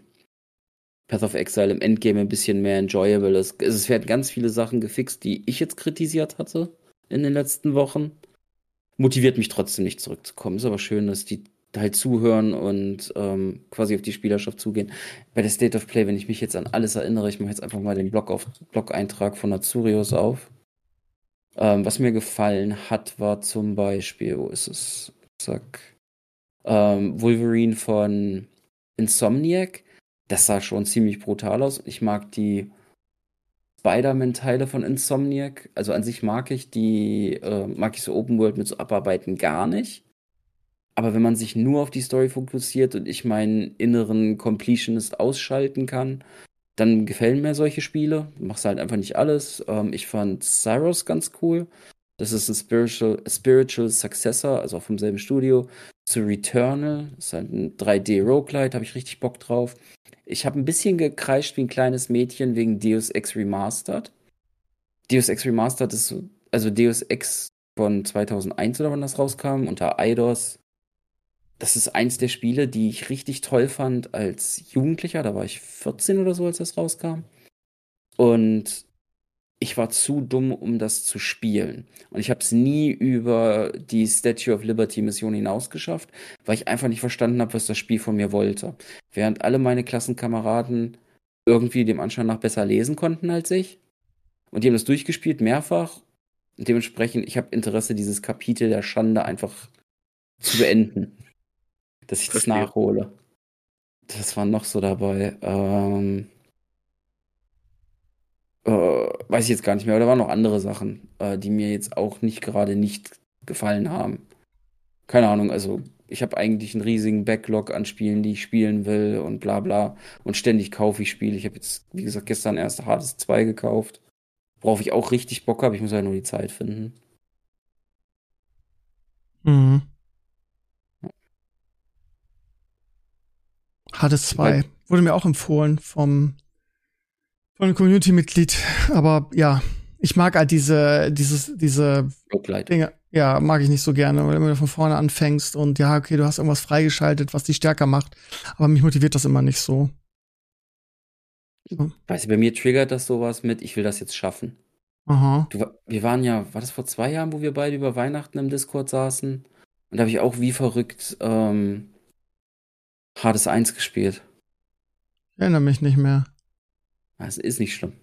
[SPEAKER 3] Path of Exile im Endgame ein bisschen mehr enjoyable ist. Es werden ganz viele Sachen gefixt, die ich jetzt kritisiert hatte in den letzten Wochen. Motiviert mich trotzdem nicht zurückzukommen. Ist aber schön, dass die halt zuhören und quasi auf die Spielerschaft zugehen. Bei der State of Play, wenn ich mich jetzt an alles erinnere, ich mache jetzt einfach mal den Blog-Eintrag von Azurius auf. Was mir gefallen hat, war zum Beispiel, wo ist es? Zack. Wolverine von Insomniac. Das sah schon ziemlich brutal aus. Ich mag die Spider-Man-Teile von Insomniac. Also an sich mag ich so Open World mit so Abarbeiten gar nicht. Aber wenn man sich nur auf die Story fokussiert und ich meinen inneren Completionist ausschalten kann, dann gefallen mir solche Spiele. Du machst halt einfach nicht alles. Ich fand Cyros ganz cool. Das ist ein Spiritual Successor, also auch vom selben Studio, zu Returnal. Das ist halt ein 3D-Roguelite, habe ich richtig Bock drauf. Ich habe ein bisschen gekreischt wie ein kleines Mädchen wegen Deus Ex Remastered. Deus Ex Remastered ist so, also Deus Ex von 2001 oder wann das rauskam, unter Eidos. Das ist eins der Spiele, die ich richtig toll fand als Jugendlicher. Da war ich 14 oder so, als das rauskam. Und ich war zu dumm, um das zu spielen. Und ich habe es nie über die Statue of Liberty Mission hinaus geschafft, weil ich einfach nicht verstanden habe, was das Spiel von mir wollte. Während alle meine Klassenkameraden irgendwie dem Anschein nach besser lesen konnten als ich. Und die haben das durchgespielt, mehrfach. Und dementsprechend, ich habe Interesse, dieses Kapitel der Schande einfach zu beenden. Dass ich das nachhole. Das war noch so dabei. Weiß ich jetzt gar nicht mehr. Aber da waren noch andere Sachen, die mir jetzt auch nicht gerade nicht gefallen haben. Keine Ahnung, also ich habe eigentlich einen riesigen Backlog an Spielen, die ich spielen will und bla bla. Und ständig kaufe ich Spiele. Ich habe jetzt, wie gesagt, gestern erst Hades 2 gekauft. Worauf ich auch richtig Bock habe. Ich muss halt nur die Zeit finden.
[SPEAKER 2] Mhm. Hades 2. Wurde mir auch empfohlen von einem Community-Mitglied. Aber ja, ich mag halt diese
[SPEAKER 3] Roguelite.
[SPEAKER 2] Dinge. Ja, mag ich nicht so gerne, weil du immer von vorne anfängst und ja, okay, du hast irgendwas freigeschaltet, was dich stärker macht. Aber mich motiviert das immer nicht so.
[SPEAKER 3] Weißt du, bei mir triggert das sowas mit, ich will das jetzt schaffen.
[SPEAKER 2] Aha.
[SPEAKER 3] Wir waren ja, war das vor 2 Jahren, wo wir beide über Weihnachten im Discord saßen? Und da habe ich auch wie verrückt Hades 1 gespielt.
[SPEAKER 2] Ich erinnere mich nicht mehr.
[SPEAKER 3] Das ist nicht schlimm.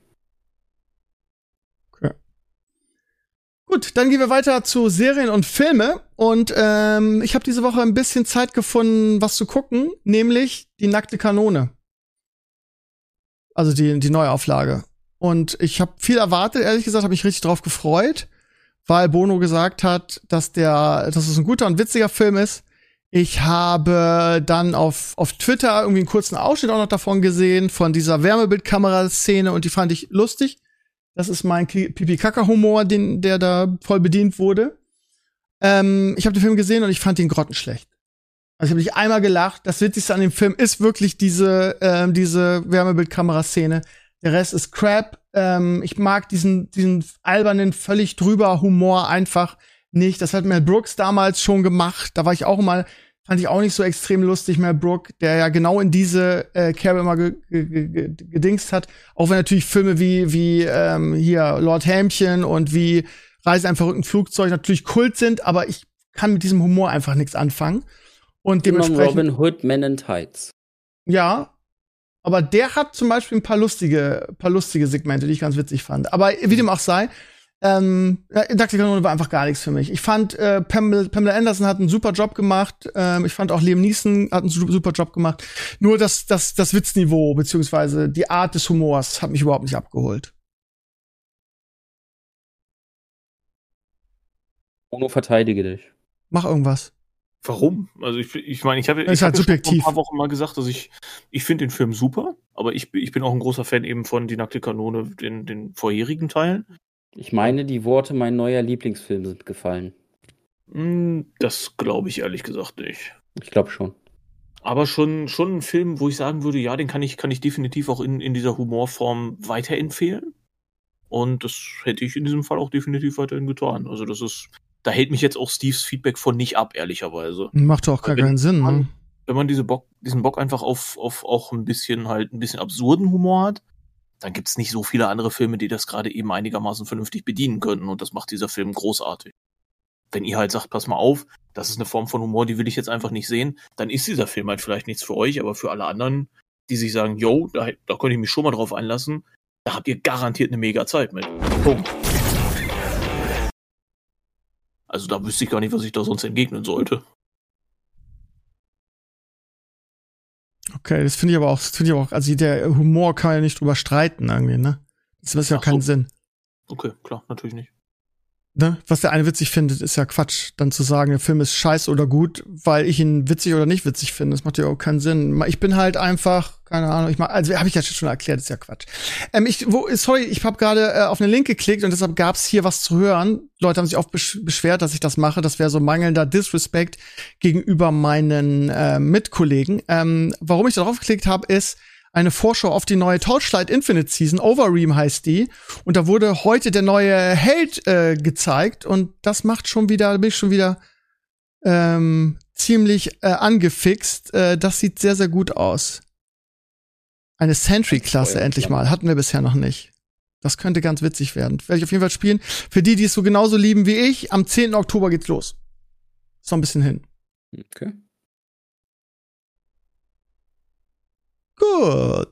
[SPEAKER 2] Okay. Gut, dann gehen wir weiter zu Serien und Filme. Und ich habe diese Woche ein bisschen Zeit gefunden, was zu gucken, nämlich die Nackte Kanone. Also die Neuauflage. Und ich habe viel erwartet, ehrlich gesagt, habe mich richtig drauf gefreut, weil Bono gesagt hat, dass es ein guter und witziger Film ist. Ich habe dann auf Twitter irgendwie einen kurzen Ausschnitt auch noch davon gesehen, von dieser Wärmebildkamera-Szene, und die fand ich lustig. Das ist mein Pipi-Kaka-Humor, der da voll bedient wurde. Ich habe den Film gesehen und ich fand ihn grottenschlecht. Also ich habe nicht einmal gelacht. Das Witzigste an dem Film ist wirklich diese Wärmebildkamera-Szene. Der Rest ist Crap. Ich mag diesen albernen, völlig drüber Humor einfach nicht. Das hat Mel Brooks damals schon gemacht. Da war ich auch mal, fand ich auch nicht so extrem lustig, Mel Brooks, der ja genau in diese Kerbe immer gedingst hat. Auch wenn natürlich Filme wie hier Lord Hämchen und wie Reise im verrückten Flugzeug natürlich Kult sind, aber ich kann mit diesem Humor einfach nichts anfangen. Und dementsprechend
[SPEAKER 3] Robin Hood, Men in Tights.
[SPEAKER 2] Ja, aber der hat zum Beispiel ein paar lustige Segmente, die ich ganz witzig fand. Aber wie dem auch sei, Nackte Kanone war einfach gar nichts für mich. Ich fand, Pamela Anderson hat einen super Job gemacht. Ich fand auch Liam Neeson hat einen super Job gemacht. Nur das Witzniveau, beziehungsweise die Art des Humors hat mich überhaupt nicht abgeholt.
[SPEAKER 3] Bono, verteidige dich.
[SPEAKER 2] Mach irgendwas.
[SPEAKER 4] Warum? Also ich meine, ich habe
[SPEAKER 2] Ist halt subjektiv.
[SPEAKER 4] vor ein paar Wochen mal gesagt, dass ich finde den Film super, aber ich bin auch ein großer Fan eben von Die Nackte Kanone, den vorherigen Teilen.
[SPEAKER 3] Ich meine, die Worte, mein neuer Lieblingsfilm sind gefallen.
[SPEAKER 4] Das glaube ich ehrlich gesagt nicht.
[SPEAKER 3] Ich glaube schon.
[SPEAKER 4] Aber schon ein Film, wo ich sagen würde, ja, den kann ich definitiv auch in dieser Humorform weiterempfehlen. Und das hätte ich in diesem Fall auch definitiv weiterhin getan. Also da hält mich jetzt auch Steves Feedback von nicht ab, ehrlicherweise.
[SPEAKER 2] Macht doch gar keinen Sinn, ne?
[SPEAKER 4] Wenn man diesen Bock einfach auf auch ein bisschen absurden Humor hat, dann gibt's nicht so viele andere Filme, die das gerade eben einigermaßen vernünftig bedienen könnten. Und das macht dieser Film großartig. Wenn ihr halt sagt, pass mal auf, das ist eine Form von Humor, die will ich jetzt einfach nicht sehen, dann ist dieser Film halt vielleicht nichts für euch, aber für alle anderen, die sich sagen, yo, da könnte ich mich schon mal drauf einlassen, da habt ihr garantiert eine mega Zeit mit. Punkt. Also da wüsste ich gar nicht, was ich da sonst entgegnen sollte.
[SPEAKER 2] Okay, das finde ich aber auch, also der Humor kann man ja nicht drüber streiten irgendwie, ne? Das macht ja auch keinen Sinn.
[SPEAKER 4] Okay, klar, natürlich nicht.
[SPEAKER 2] Ne? Was der eine witzig findet, ist ja Quatsch. Dann zu sagen, der Film ist scheiße oder gut, weil ich ihn witzig oder nicht witzig finde, das macht ja auch keinen Sinn. Ich bin halt einfach, keine Ahnung, also habe ich ja schon erklärt, ist ja Quatsch. Ich habe gerade auf einen Link geklickt und deshalb gab's hier was zu hören. Leute haben sich auch beschwert, dass ich das mache. Das wäre so mangelnder Disrespect gegenüber meinen Mitkollegen. Warum ich darauf geklickt habe, ist eine Vorschau auf die neue Torchlight Infinite Season. Overeem heißt die. Und da wurde heute der neue Held gezeigt. Und das macht da bin ich schon wieder ziemlich angefixt. Das sieht sehr, sehr gut aus. Eine Sentry-Klasse endlich mal. Hatten wir bisher noch nicht. Das könnte ganz witzig werden. Werde ich auf jeden Fall spielen. Für die es so genauso lieben wie ich, am 10. Oktober geht's los. Ist noch ein bisschen hin.
[SPEAKER 3] Okay.
[SPEAKER 2] Gut.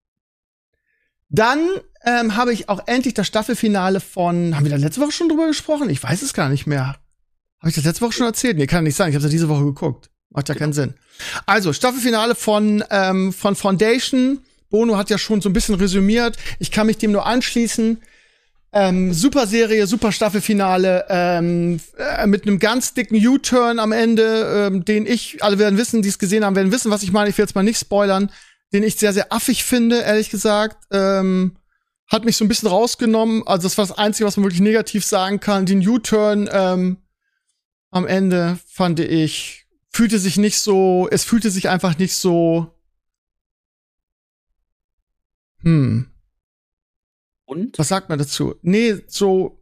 [SPEAKER 2] Dann habe ich auch endlich das Staffelfinale haben wir da letzte Woche schon drüber gesprochen? Ich weiß es gar nicht mehr. Habe ich das letzte Woche schon erzählt? Nee, kann nicht sein. Ich habe es ja diese Woche geguckt. Macht ja keinen Sinn. Also, Staffelfinale von Foundation. Bono hat ja schon so ein bisschen resümiert. Ich kann mich dem nur anschließen. Super Serie, super Staffelfinale, mit einem ganz dicken U-Turn am Ende, den alle werden wissen, die es gesehen haben, werden wissen, was ich meine. Ich will jetzt mal nicht spoilern, den ich sehr, sehr affig finde, ehrlich gesagt. Hat mich so ein bisschen rausgenommen. Also das war das Einzige, was man wirklich negativ sagen kann. Den U-Turn am Ende fand ich, es fühlte sich einfach nicht so
[SPEAKER 3] Und?
[SPEAKER 2] Was sagt man dazu? Nee, so,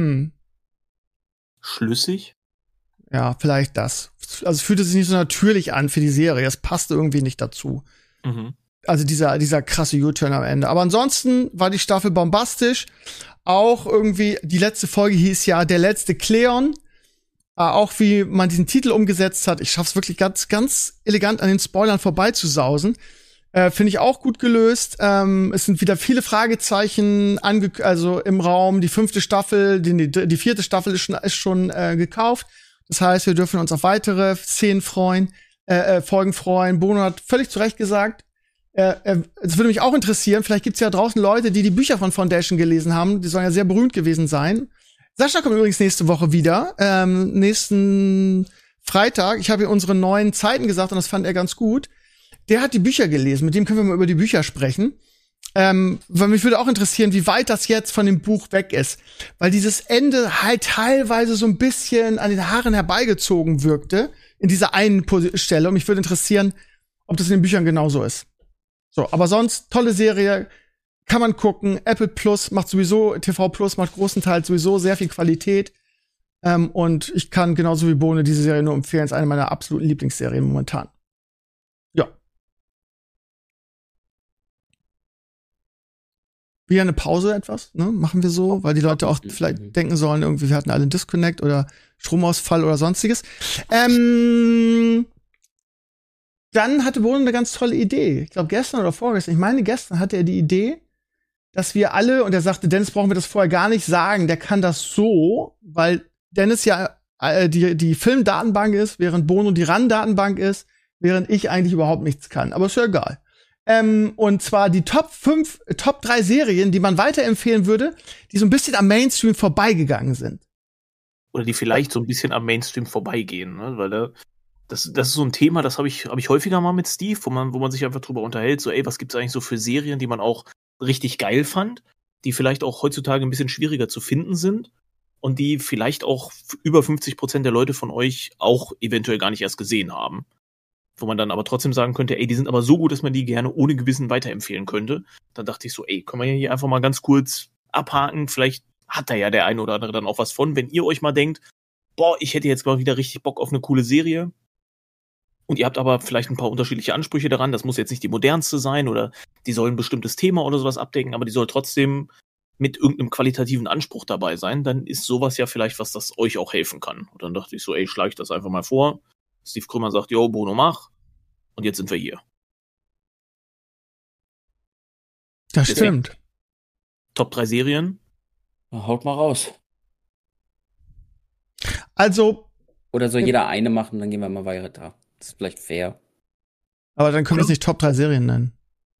[SPEAKER 4] Schlüssig?
[SPEAKER 2] Ja, vielleicht das. Also es fühlte sich nicht so natürlich an für die Serie. Es passte irgendwie nicht dazu.
[SPEAKER 4] Mhm.
[SPEAKER 2] Also dieser krasse U-Turn am Ende. Aber ansonsten war die Staffel bombastisch. Auch irgendwie, die letzte Folge hieß ja Der letzte Cleon. Auch wie man diesen Titel umgesetzt hat. Ich schaff's wirklich ganz, ganz elegant an den Spoilern vorbeizusausen. Finde ich auch gut gelöst. Es sind wieder viele Fragezeichen also im Raum. Die 5. Staffel, die 4. Staffel ist schon gekauft. Das heißt, wir dürfen uns auf weitere Folgen freuen. Bono hat völlig zu Recht gesagt, es würde mich auch interessieren, vielleicht gibt's ja draußen Leute, die Bücher von Foundation gelesen haben. Die sollen ja sehr berühmt gewesen sein. Sascha kommt übrigens nächste Woche wieder. Nächsten Freitag. Ich habe hier unsere neuen Zeiten gesagt und das fand er ganz gut. Der hat die Bücher gelesen, mit dem können wir mal über die Bücher sprechen. Weil mich würde auch interessieren, wie weit das jetzt von dem Buch weg ist. Weil dieses Ende halt teilweise so ein bisschen an den Haaren herbeigezogen wirkte, in dieser einen Stelle. Und mich würde interessieren, ob das in den Büchern genauso ist. So, aber sonst, tolle Serie, kann man gucken. Apple Plus macht sowieso, TV Plus macht großenteils sowieso sehr viel Qualität. Und ich kann genauso wie Bohne diese Serie nur empfehlen. Es ist eine meiner absoluten Lieblingsserien momentan. Ja. Wieder eine Pause etwas, ne? Machen wir so, weil die Leute auch vielleicht denken sollen, irgendwie, wir hatten alle einen Disconnect oder Stromausfall oder sonstiges. Dann hatte Bohnen eine ganz tolle Idee. Ich glaube, gestern oder vorgestern, ich meine, gestern hatte er die Idee, dass wir alle, und er sagte, Dennis, brauchen wir das vorher gar nicht sagen, der kann das so, weil Dennis ja die Filmdatenbank ist, während Bono die RAN-Datenbank ist, während ich eigentlich überhaupt nichts kann. Aber ist ja egal. Und zwar die Top 3 Serien, die man weiterempfehlen würde, die so ein bisschen am Mainstream vorbeigegangen sind.
[SPEAKER 4] Oder die vielleicht so ein bisschen am Mainstream vorbeigehen, ne? Weil das ist so ein Thema, das hab ich häufiger mal mit Steve, wo man sich einfach drüber unterhält, so, ey, was gibt's eigentlich so für Serien, die man auch richtig geil fand, die vielleicht auch heutzutage ein bisschen schwieriger zu finden sind und die vielleicht auch über 50% der Leute von euch auch eventuell gar nicht erst gesehen haben. Wo man dann aber trotzdem sagen könnte, ey, die sind aber so gut, dass man die gerne ohne Gewissen weiterempfehlen könnte. Dann dachte ich so, ey, können wir hier einfach mal ganz kurz abhaken, vielleicht hat da ja der eine oder andere dann auch was von, wenn ihr euch mal denkt, boah, ich hätte jetzt mal wieder richtig Bock auf eine coole Serie und ihr habt aber vielleicht ein paar unterschiedliche Ansprüche daran, das muss jetzt nicht die modernste sein oder die soll ein bestimmtes Thema oder sowas abdecken, aber die soll trotzdem mit irgendeinem qualitativen Anspruch dabei sein, dann ist sowas ja vielleicht was, das euch auch helfen kann. Und dann dachte ich so, ey, schlage ich das einfach mal vor. Steve Krümmer sagt, yo, Bono, mach. Und jetzt sind wir hier.
[SPEAKER 2] Das stimmt.
[SPEAKER 4] Top 3 Serien.
[SPEAKER 3] Haut mal raus.
[SPEAKER 2] Also.
[SPEAKER 3] Oder soll jeder eine machen, dann gehen wir mal weiter. Das ist vielleicht fair.
[SPEAKER 2] Aber dann können wir es nicht Top 3 Serien nennen.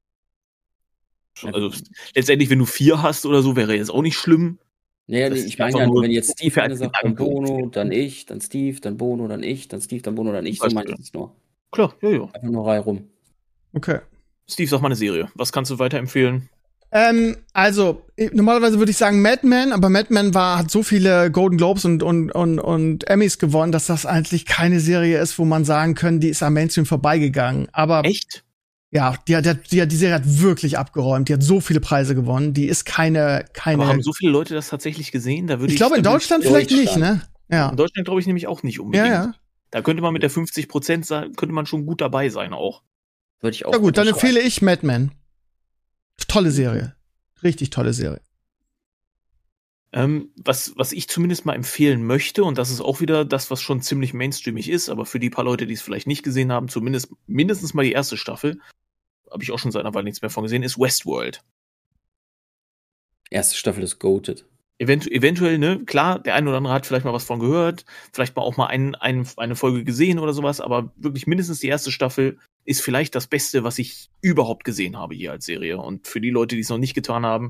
[SPEAKER 4] Also letztendlich, wenn du 4 hast oder so, wäre jetzt auch nicht schlimm.
[SPEAKER 3] Naja, ich meine ja, wenn jetzt Steve eine sagt, dann Bono, dann ich, dann Steve, dann Bono, dann ich, dann Steve, dann Bono, dann ich, so meine ich es nur.
[SPEAKER 4] Klar, ja.
[SPEAKER 3] Einfach nur Reihe rum.
[SPEAKER 2] Okay.
[SPEAKER 4] Steve, sag mal eine Serie. Was kannst du weiterempfehlen?
[SPEAKER 2] Also, normalerweise würde ich sagen Mad Men, aber Mad Men hat so viele Golden Globes und Emmys gewonnen, dass das eigentlich keine Serie ist, wo man sagen kann, die ist am Mainstream vorbeigegangen. Aber
[SPEAKER 4] echt?
[SPEAKER 2] Ja, die Serie hat wirklich abgeräumt. Die hat so viele Preise gewonnen. Die ist keine.
[SPEAKER 4] Aber haben so viele Leute das tatsächlich gesehen?
[SPEAKER 2] Ich glaube, in Deutschland vielleicht nicht, ne? Ja.
[SPEAKER 4] In Deutschland glaube ich nämlich auch nicht unbedingt.
[SPEAKER 2] Ja.
[SPEAKER 4] Da könnte man mit der 50% könnte man schon gut dabei sein auch.
[SPEAKER 3] Würde ich auch.
[SPEAKER 2] Ja gut, dann empfehle ich Mad Men. Tolle Serie. Richtig tolle Serie.
[SPEAKER 4] Was ich zumindest mal empfehlen möchte, und das ist auch wieder das, was schon ziemlich mainstreamig ist, aber für die paar Leute, die es vielleicht nicht gesehen haben, mindestens mal die erste Staffel, habe ich auch schon seit einer Weile nichts mehr von gesehen, ist Westworld.
[SPEAKER 3] Erste Staffel ist goated.
[SPEAKER 4] Eventuell, ne, klar, der eine oder andere hat vielleicht mal was von gehört, vielleicht mal auch mal eine Folge gesehen oder sowas, aber wirklich mindestens die erste Staffel ist vielleicht das Beste, was ich überhaupt gesehen habe hier als Serie. Und für die Leute, die es noch nicht getan haben,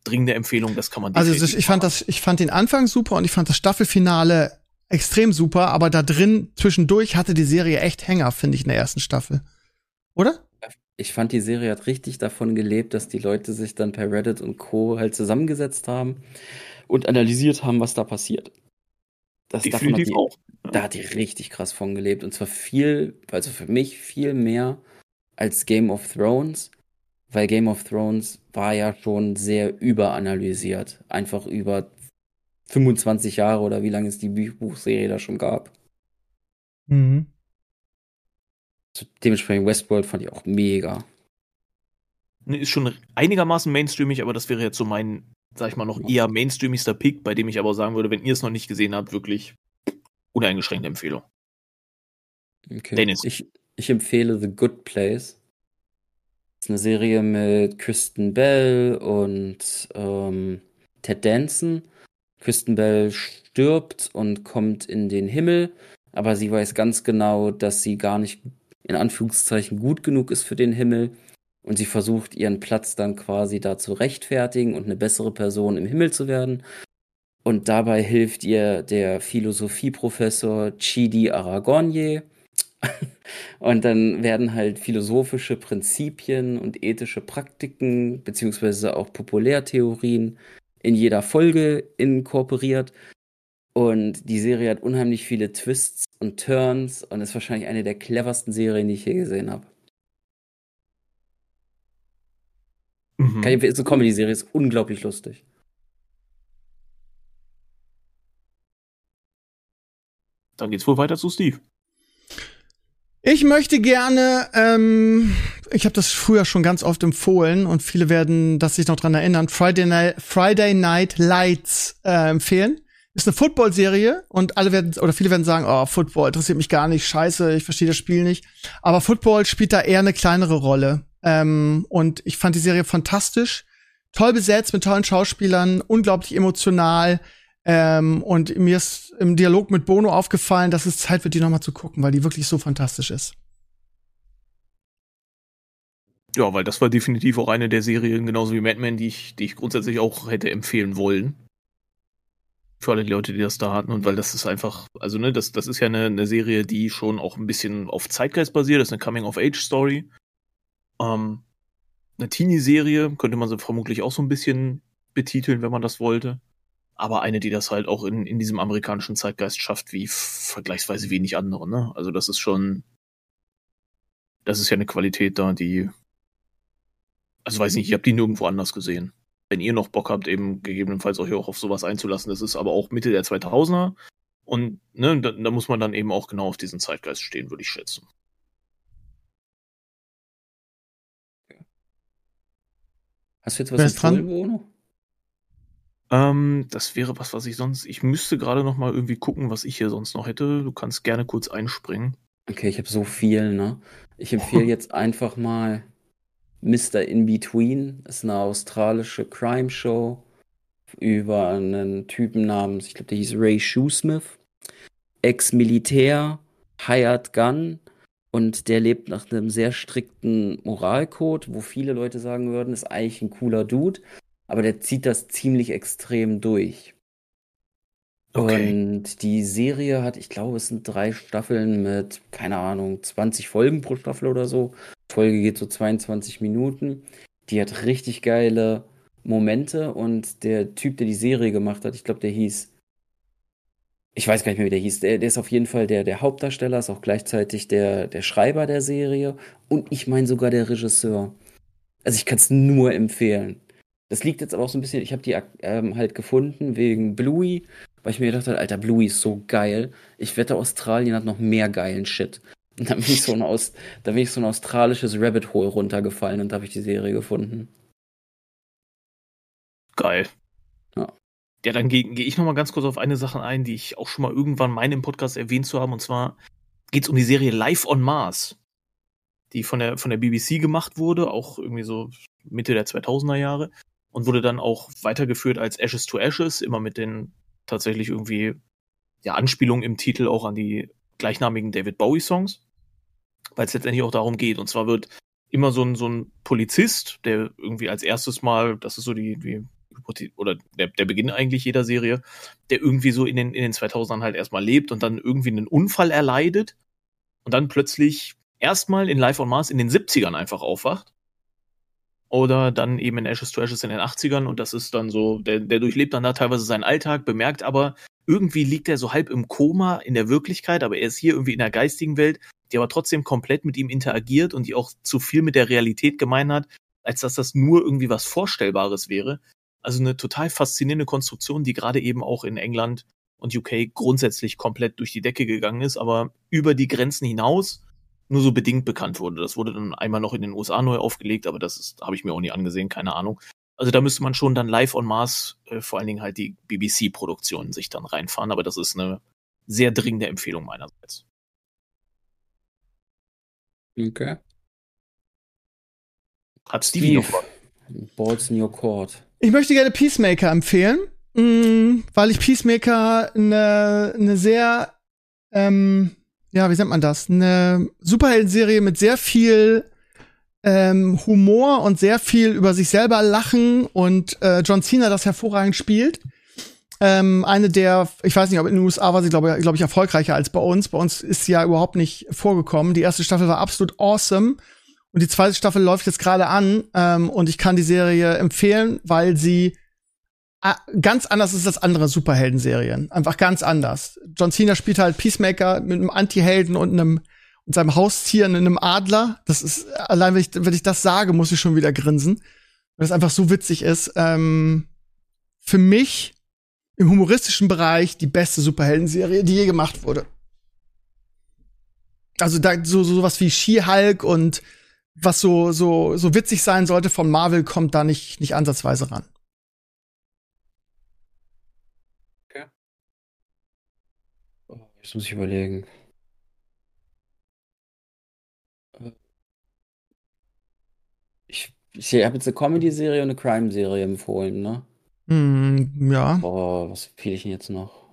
[SPEAKER 4] dringende Empfehlung, das kann man
[SPEAKER 2] Also
[SPEAKER 4] definitiv
[SPEAKER 2] ich fand den Anfang super und ich fand das Staffelfinale extrem super, aber da drin zwischendurch hatte die Serie echt Hänger, finde ich, in der ersten Staffel. Oder?
[SPEAKER 3] Ich fand, die Serie hat richtig davon gelebt, dass die Leute sich dann per Reddit und Co. halt zusammengesetzt haben und analysiert haben, was da passiert.
[SPEAKER 4] definitiv auch.
[SPEAKER 3] Da hat die richtig krass von gelebt. Und zwar viel, also für mich viel mehr als Game of Thrones, weil Game of Thrones war ja schon sehr überanalysiert. Einfach über 25 Jahre oder wie lange es die Buchserie da schon gab.
[SPEAKER 2] Mhm.
[SPEAKER 3] Dementsprechend Westworld fand ich auch mega.
[SPEAKER 4] Ist schon einigermaßen mainstreamig, aber das wäre jetzt so mein, sag ich mal, noch eher mainstreamigster Pick, bei dem ich aber sagen würde, wenn ihr es noch nicht gesehen habt, wirklich uneingeschränkte Empfehlung.
[SPEAKER 3] Okay.
[SPEAKER 4] Dennis.
[SPEAKER 3] Ich empfehle The Good Place. Das ist eine Serie mit Kristen Bell und Ted Danson. Kristen Bell stirbt und kommt in den Himmel, aber sie weiß ganz genau, dass sie gar nicht in Anführungszeichen gut genug ist für den Himmel und sie versucht ihren Platz dann quasi da zu rechtfertigen und eine bessere Person im Himmel zu werden. Und dabei hilft ihr der Philosophieprofessor Chidi Aragonye. Und dann werden halt philosophische Prinzipien und ethische Praktiken beziehungsweise auch Populärtheorien in jeder Folge inkorporiert. Und die Serie hat unheimlich viele Twists und Turns und ist wahrscheinlich eine der cleversten Serien, die ich je gesehen habe. Ist eine Comedy-Serie, ist unglaublich lustig.
[SPEAKER 4] Dann geht's wohl weiter zu Steve.
[SPEAKER 2] Ich möchte gerne, ich habe das früher schon ganz oft empfohlen und viele werden das sich noch dran erinnern, Friday Night Lights empfehlen. Ist eine Football-Serie und viele werden sagen, oh, Football interessiert mich gar nicht, scheiße, ich verstehe das Spiel nicht. Aber Football spielt da eher eine kleinere Rolle. Und ich fand die Serie fantastisch, toll besetzt mit tollen Schauspielern, unglaublich emotional. Und mir ist im Dialog mit Bono aufgefallen, dass es Zeit wird, die nochmal zu gucken, weil die wirklich so fantastisch ist.
[SPEAKER 4] Ja, weil das war definitiv auch eine der Serien, genauso wie Mad Men, die ich grundsätzlich auch hätte empfehlen wollen. Für alle Leute, die das da hatten. Und weil das ist einfach, also ne, das ist ja eine Serie, die schon auch ein bisschen auf Zeitgeist basiert. Das ist eine Coming-of-Age-Story. Eine Teenie-Serie, könnte man sie vermutlich auch so ein bisschen betiteln, wenn man das wollte. Aber eine, die das halt auch in diesem amerikanischen Zeitgeist schafft, wie vergleichsweise wenig andere, ne? Also das ist ja eine Qualität da, die, also weiß nicht, ich habe die nirgendwo anders gesehen. Wenn ihr noch Bock habt, eben gegebenenfalls euch auch auf sowas einzulassen, das ist aber auch Mitte der 2000er und ne, da muss man dann eben auch genau auf diesen Zeitgeist stehen, würde ich schätzen.
[SPEAKER 3] Hast du jetzt was empfohlen, Bruno?
[SPEAKER 4] Das wäre was ich sonst, ich müsste gerade noch mal irgendwie gucken, was ich hier sonst noch hätte. Du kannst gerne kurz einspringen.
[SPEAKER 3] Okay, ich habe so viel, ne? Ich empfehle jetzt einfach mal Mr. In-Between. Das ist eine australische Crime-Show über einen Typen namens, ich glaube, der hieß Ray Shoesmith. Ex-Militär, Hired Gun. Und der lebt nach einem sehr strikten Moralcode, wo viele Leute sagen würden, ist eigentlich ein cooler Dude. Aber der zieht das ziemlich extrem durch.
[SPEAKER 4] Okay.
[SPEAKER 3] Und die Serie hat, ich glaube, es sind 3 Staffeln mit, keine Ahnung, 20 Folgen pro Staffel oder so. Die Folge geht so 22 Minuten. Die hat richtig geile Momente. Und der Typ, der die Serie gemacht hat, ich glaube, der hieß, ich weiß gar nicht mehr, wie der hieß. Der ist auf jeden Fall der Hauptdarsteller, ist auch gleichzeitig der Schreiber der Serie. Und ich meine sogar der Regisseur. Also ich kann es nur empfehlen. Das liegt jetzt aber auch so ein bisschen, ich habe die halt gefunden wegen Bluey, weil ich mir gedacht habe, Alter, Bluey ist so geil. Ich wette, Australien hat noch mehr geilen Shit. Und dann bin ich so ein australisches Rabbit Hole runtergefallen und da habe ich die Serie gefunden.
[SPEAKER 4] Geil.
[SPEAKER 3] Ja.
[SPEAKER 4] Ja, dann gehe ich noch mal ganz kurz auf eine Sache ein, die ich auch schon mal irgendwann meine im Podcast erwähnt zu haben. Und zwar geht es um die Serie Life on Mars, die von der BBC gemacht wurde, auch irgendwie so Mitte der 2000er Jahre. Und wurde dann auch weitergeführt als Ashes to Ashes, immer mit den tatsächlich irgendwie Anspielungen im Titel auch an die gleichnamigen David Bowie-Songs, weil es letztendlich auch darum geht. Und zwar wird immer so ein Polizist, der irgendwie als erstes Mal, das ist so die oder der Beginn eigentlich jeder Serie, der irgendwie so in den 2000ern halt erstmal lebt und dann irgendwie einen Unfall erleidet und dann plötzlich erstmal in Life on Mars in den 70ern einfach aufwacht. Oder dann eben in Ashes to Ashes in den 80ern und das ist dann so, der durchlebt dann da teilweise seinen Alltag, bemerkt aber, irgendwie liegt er so halb im Koma in der Wirklichkeit, aber er ist hier irgendwie in der geistigen Welt, die aber trotzdem komplett mit ihm interagiert und die auch zu viel mit der Realität gemein hat, als dass das nur irgendwie was Vorstellbares wäre. Also eine total faszinierende Konstruktion, die gerade eben auch in England und UK grundsätzlich komplett durch die Decke gegangen ist, aber über die Grenzen hinaus nur so bedingt bekannt wurde. Das wurde dann einmal noch in den USA neu aufgelegt, aber das habe ich mir auch nie angesehen, keine Ahnung. Also da müsste man schon dann Live on Mars, vor allen Dingen halt die BBC-Produktionen sich dann reinfahren, aber das ist eine sehr dringende Empfehlung meinerseits.
[SPEAKER 3] Okay.
[SPEAKER 4] Hat Stevie noch was?
[SPEAKER 3] Balls in your court.
[SPEAKER 2] Ich möchte gerne Peacemaker empfehlen, weil ich Peacemaker eine sehr, ja, wie nennt man das? Eine Superhelden-Serie mit sehr viel Humor und sehr viel über sich selber lachen und John Cena das hervorragend spielt. Eine der, ich weiß nicht, ob in den USA war sie, glaube ich, erfolgreicher als bei uns. Bei uns ist sie ja überhaupt nicht vorgekommen. Die erste Staffel war absolut awesome. Und die zweite Staffel läuft jetzt gerade an. Und ich kann die Serie empfehlen, weil sie ganz anders ist als andere Superhelden-Serien. Einfach ganz anders. John Cena spielt halt Peacemaker mit einem Anti-Helden und seinem Haustier, einem Adler. Das ist, allein wenn ich das sage, muss ich schon wieder grinsen. Weil es einfach so witzig ist. Für mich im humoristischen Bereich die beste Superhelden-Serie, die je gemacht wurde. Also da sowas wie She-Hulk und was so witzig sein sollte von Marvel kommt da nicht ansatzweise ran.
[SPEAKER 3] Okay. Oh, jetzt muss ich überlegen. Ich habe jetzt eine Comedy-Serie und eine Crime-Serie empfohlen, ne?
[SPEAKER 2] Ja.
[SPEAKER 3] Boah, was empfehle ich denn jetzt noch?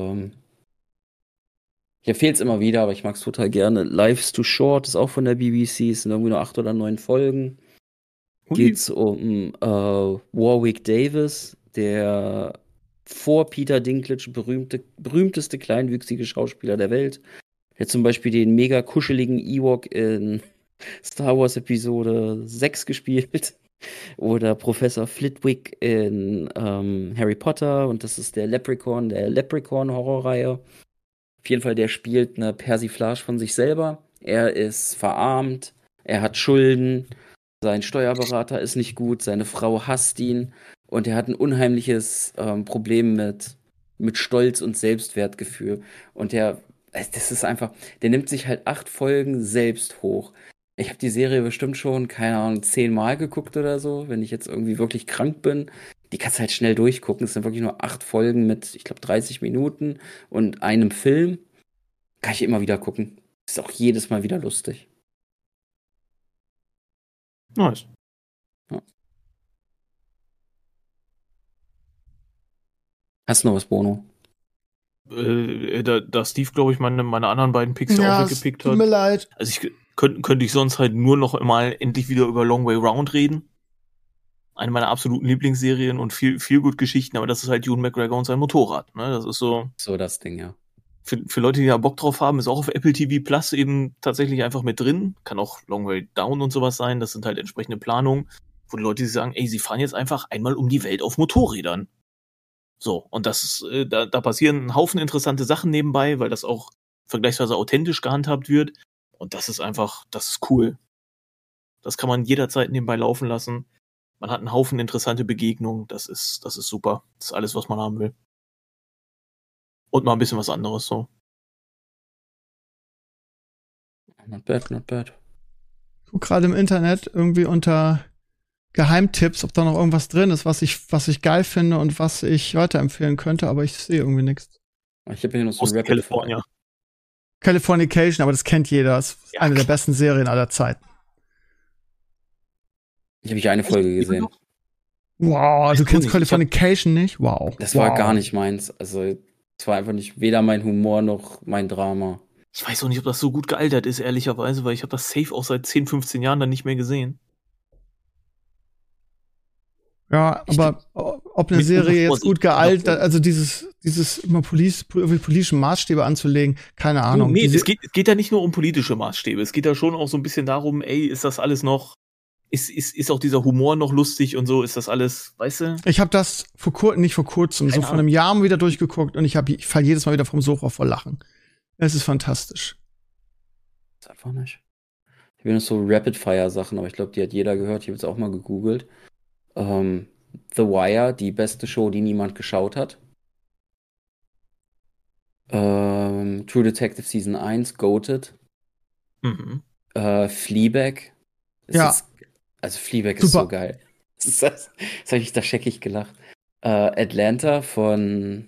[SPEAKER 3] Ich empfehle es immer wieder, aber ich mag es total gerne. Life's Too Short ist auch von der BBC, es sind irgendwie nur 8 oder 9 Folgen. Geht's um Warwick Davis, der vor Peter Dinklage berühmteste kleinwüchsige Schauspieler der Welt. Der zum Beispiel den mega kuscheligen Ewok in Star Wars Episode 6 gespielt. Oder Professor Flitwick in Harry Potter. Und das ist der Leprechaun-Horrorreihe. Auf jeden Fall, der spielt eine Persiflage von sich selber. Er ist verarmt, er hat Schulden, sein Steuerberater ist nicht gut, seine Frau hasst ihn und er hat ein unheimliches Problem mit Stolz und Selbstwertgefühl. Und das ist einfach, der nimmt sich halt 8 Folgen selbst hoch. Ich habe die Serie bestimmt schon, keine Ahnung, 10 Mal geguckt oder so, wenn ich jetzt irgendwie wirklich krank bin. Die kannst du halt schnell durchgucken. Es sind wirklich nur 8 Folgen mit, ich glaube, 30 Minuten und einem Film. Kann ich immer wieder gucken. Ist auch jedes Mal wieder lustig.
[SPEAKER 4] Nice.
[SPEAKER 3] Ja. Hast du noch was, Bono?
[SPEAKER 4] Da Steve, glaube ich, meine anderen beiden Picks ja auch weggepickt hat.
[SPEAKER 2] Tut mir leid.
[SPEAKER 4] Also könnte ich sonst halt nur noch mal endlich wieder über Long Way Round reden. Eine meiner absoluten Lieblingsserien und viel gut Geschichten, aber das ist halt Ewan McGregor und sein Motorrad. Ne? Das ist so
[SPEAKER 3] das Ding, ja.
[SPEAKER 4] Für Leute, die da Bock drauf haben, ist auch auf Apple TV Plus eben tatsächlich einfach mit drin. Kann auch Long Way Down und sowas sein. Das sind halt entsprechende Planungen, wo die Leute sagen, ey, sie fahren jetzt einfach einmal um die Welt auf Motorrädern. So, und da passieren ein Haufen interessante Sachen nebenbei, weil das auch vergleichsweise authentisch gehandhabt wird. Und das ist cool. Das kann man jederzeit nebenbei laufen lassen. Man hat einen Haufen interessante Begegnungen. Das ist super. Das ist alles, was man haben will. Und mal ein bisschen was anderes, so.
[SPEAKER 3] Not bad, not bad.
[SPEAKER 2] Ich guck gerade im Internet irgendwie unter Geheimtipps, ob da noch irgendwas drin ist, was ich geil finde und was ich weiterempfehlen könnte, aber ich sehe irgendwie nichts.
[SPEAKER 3] Ich habe hier noch so
[SPEAKER 4] Aus California.
[SPEAKER 2] Californication, aber das kennt jeder. Das ist eine der besten Serien aller Zeiten.
[SPEAKER 3] Ich habe eine Folge gesehen.
[SPEAKER 2] Wow, du kennst Californication nicht? Wow.
[SPEAKER 3] Das war gar nicht meins. Also, es war einfach nicht weder mein Humor noch mein Drama.
[SPEAKER 4] Ich weiß auch nicht, ob das so gut gealtert ist, ehrlicherweise, weil ich habe das safe auch seit 10, 15 Jahren dann nicht mehr gesehen.
[SPEAKER 2] Ja, aber ob eine
[SPEAKER 4] Mit
[SPEAKER 2] Serie jetzt
[SPEAKER 4] Vorsicht.
[SPEAKER 2] gut gealtert, also dieses immer politische Maßstäbe anzulegen, keine Ahnung.
[SPEAKER 4] Nee, es geht ja nicht nur um politische Maßstäbe. Es geht ja schon auch so ein bisschen darum, ey, ist das alles noch, ist auch dieser Humor noch lustig und so, ist das alles, weißt du?
[SPEAKER 2] Ich habe das nicht vor kurzem, so vor einem Jahr mal wieder durchgeguckt und ich falle jedes Mal wieder vom Sofa vor Lachen. Es ist fantastisch.
[SPEAKER 3] Das ist einfach nicht. Ich habe noch so Rapid-Fire-Sachen, aber ich glaube, die hat jeder gehört. Ich habe jetzt auch mal gegoogelt. The Wire, die beste Show, die niemand geschaut hat. True Detective Season 1, Goated.
[SPEAKER 4] Mhm.
[SPEAKER 3] Fleabag.
[SPEAKER 2] Ja.
[SPEAKER 3] Also Fleabag
[SPEAKER 2] Super.
[SPEAKER 3] ist so geil. Das habe ich da scheckig gelacht. Atlanta von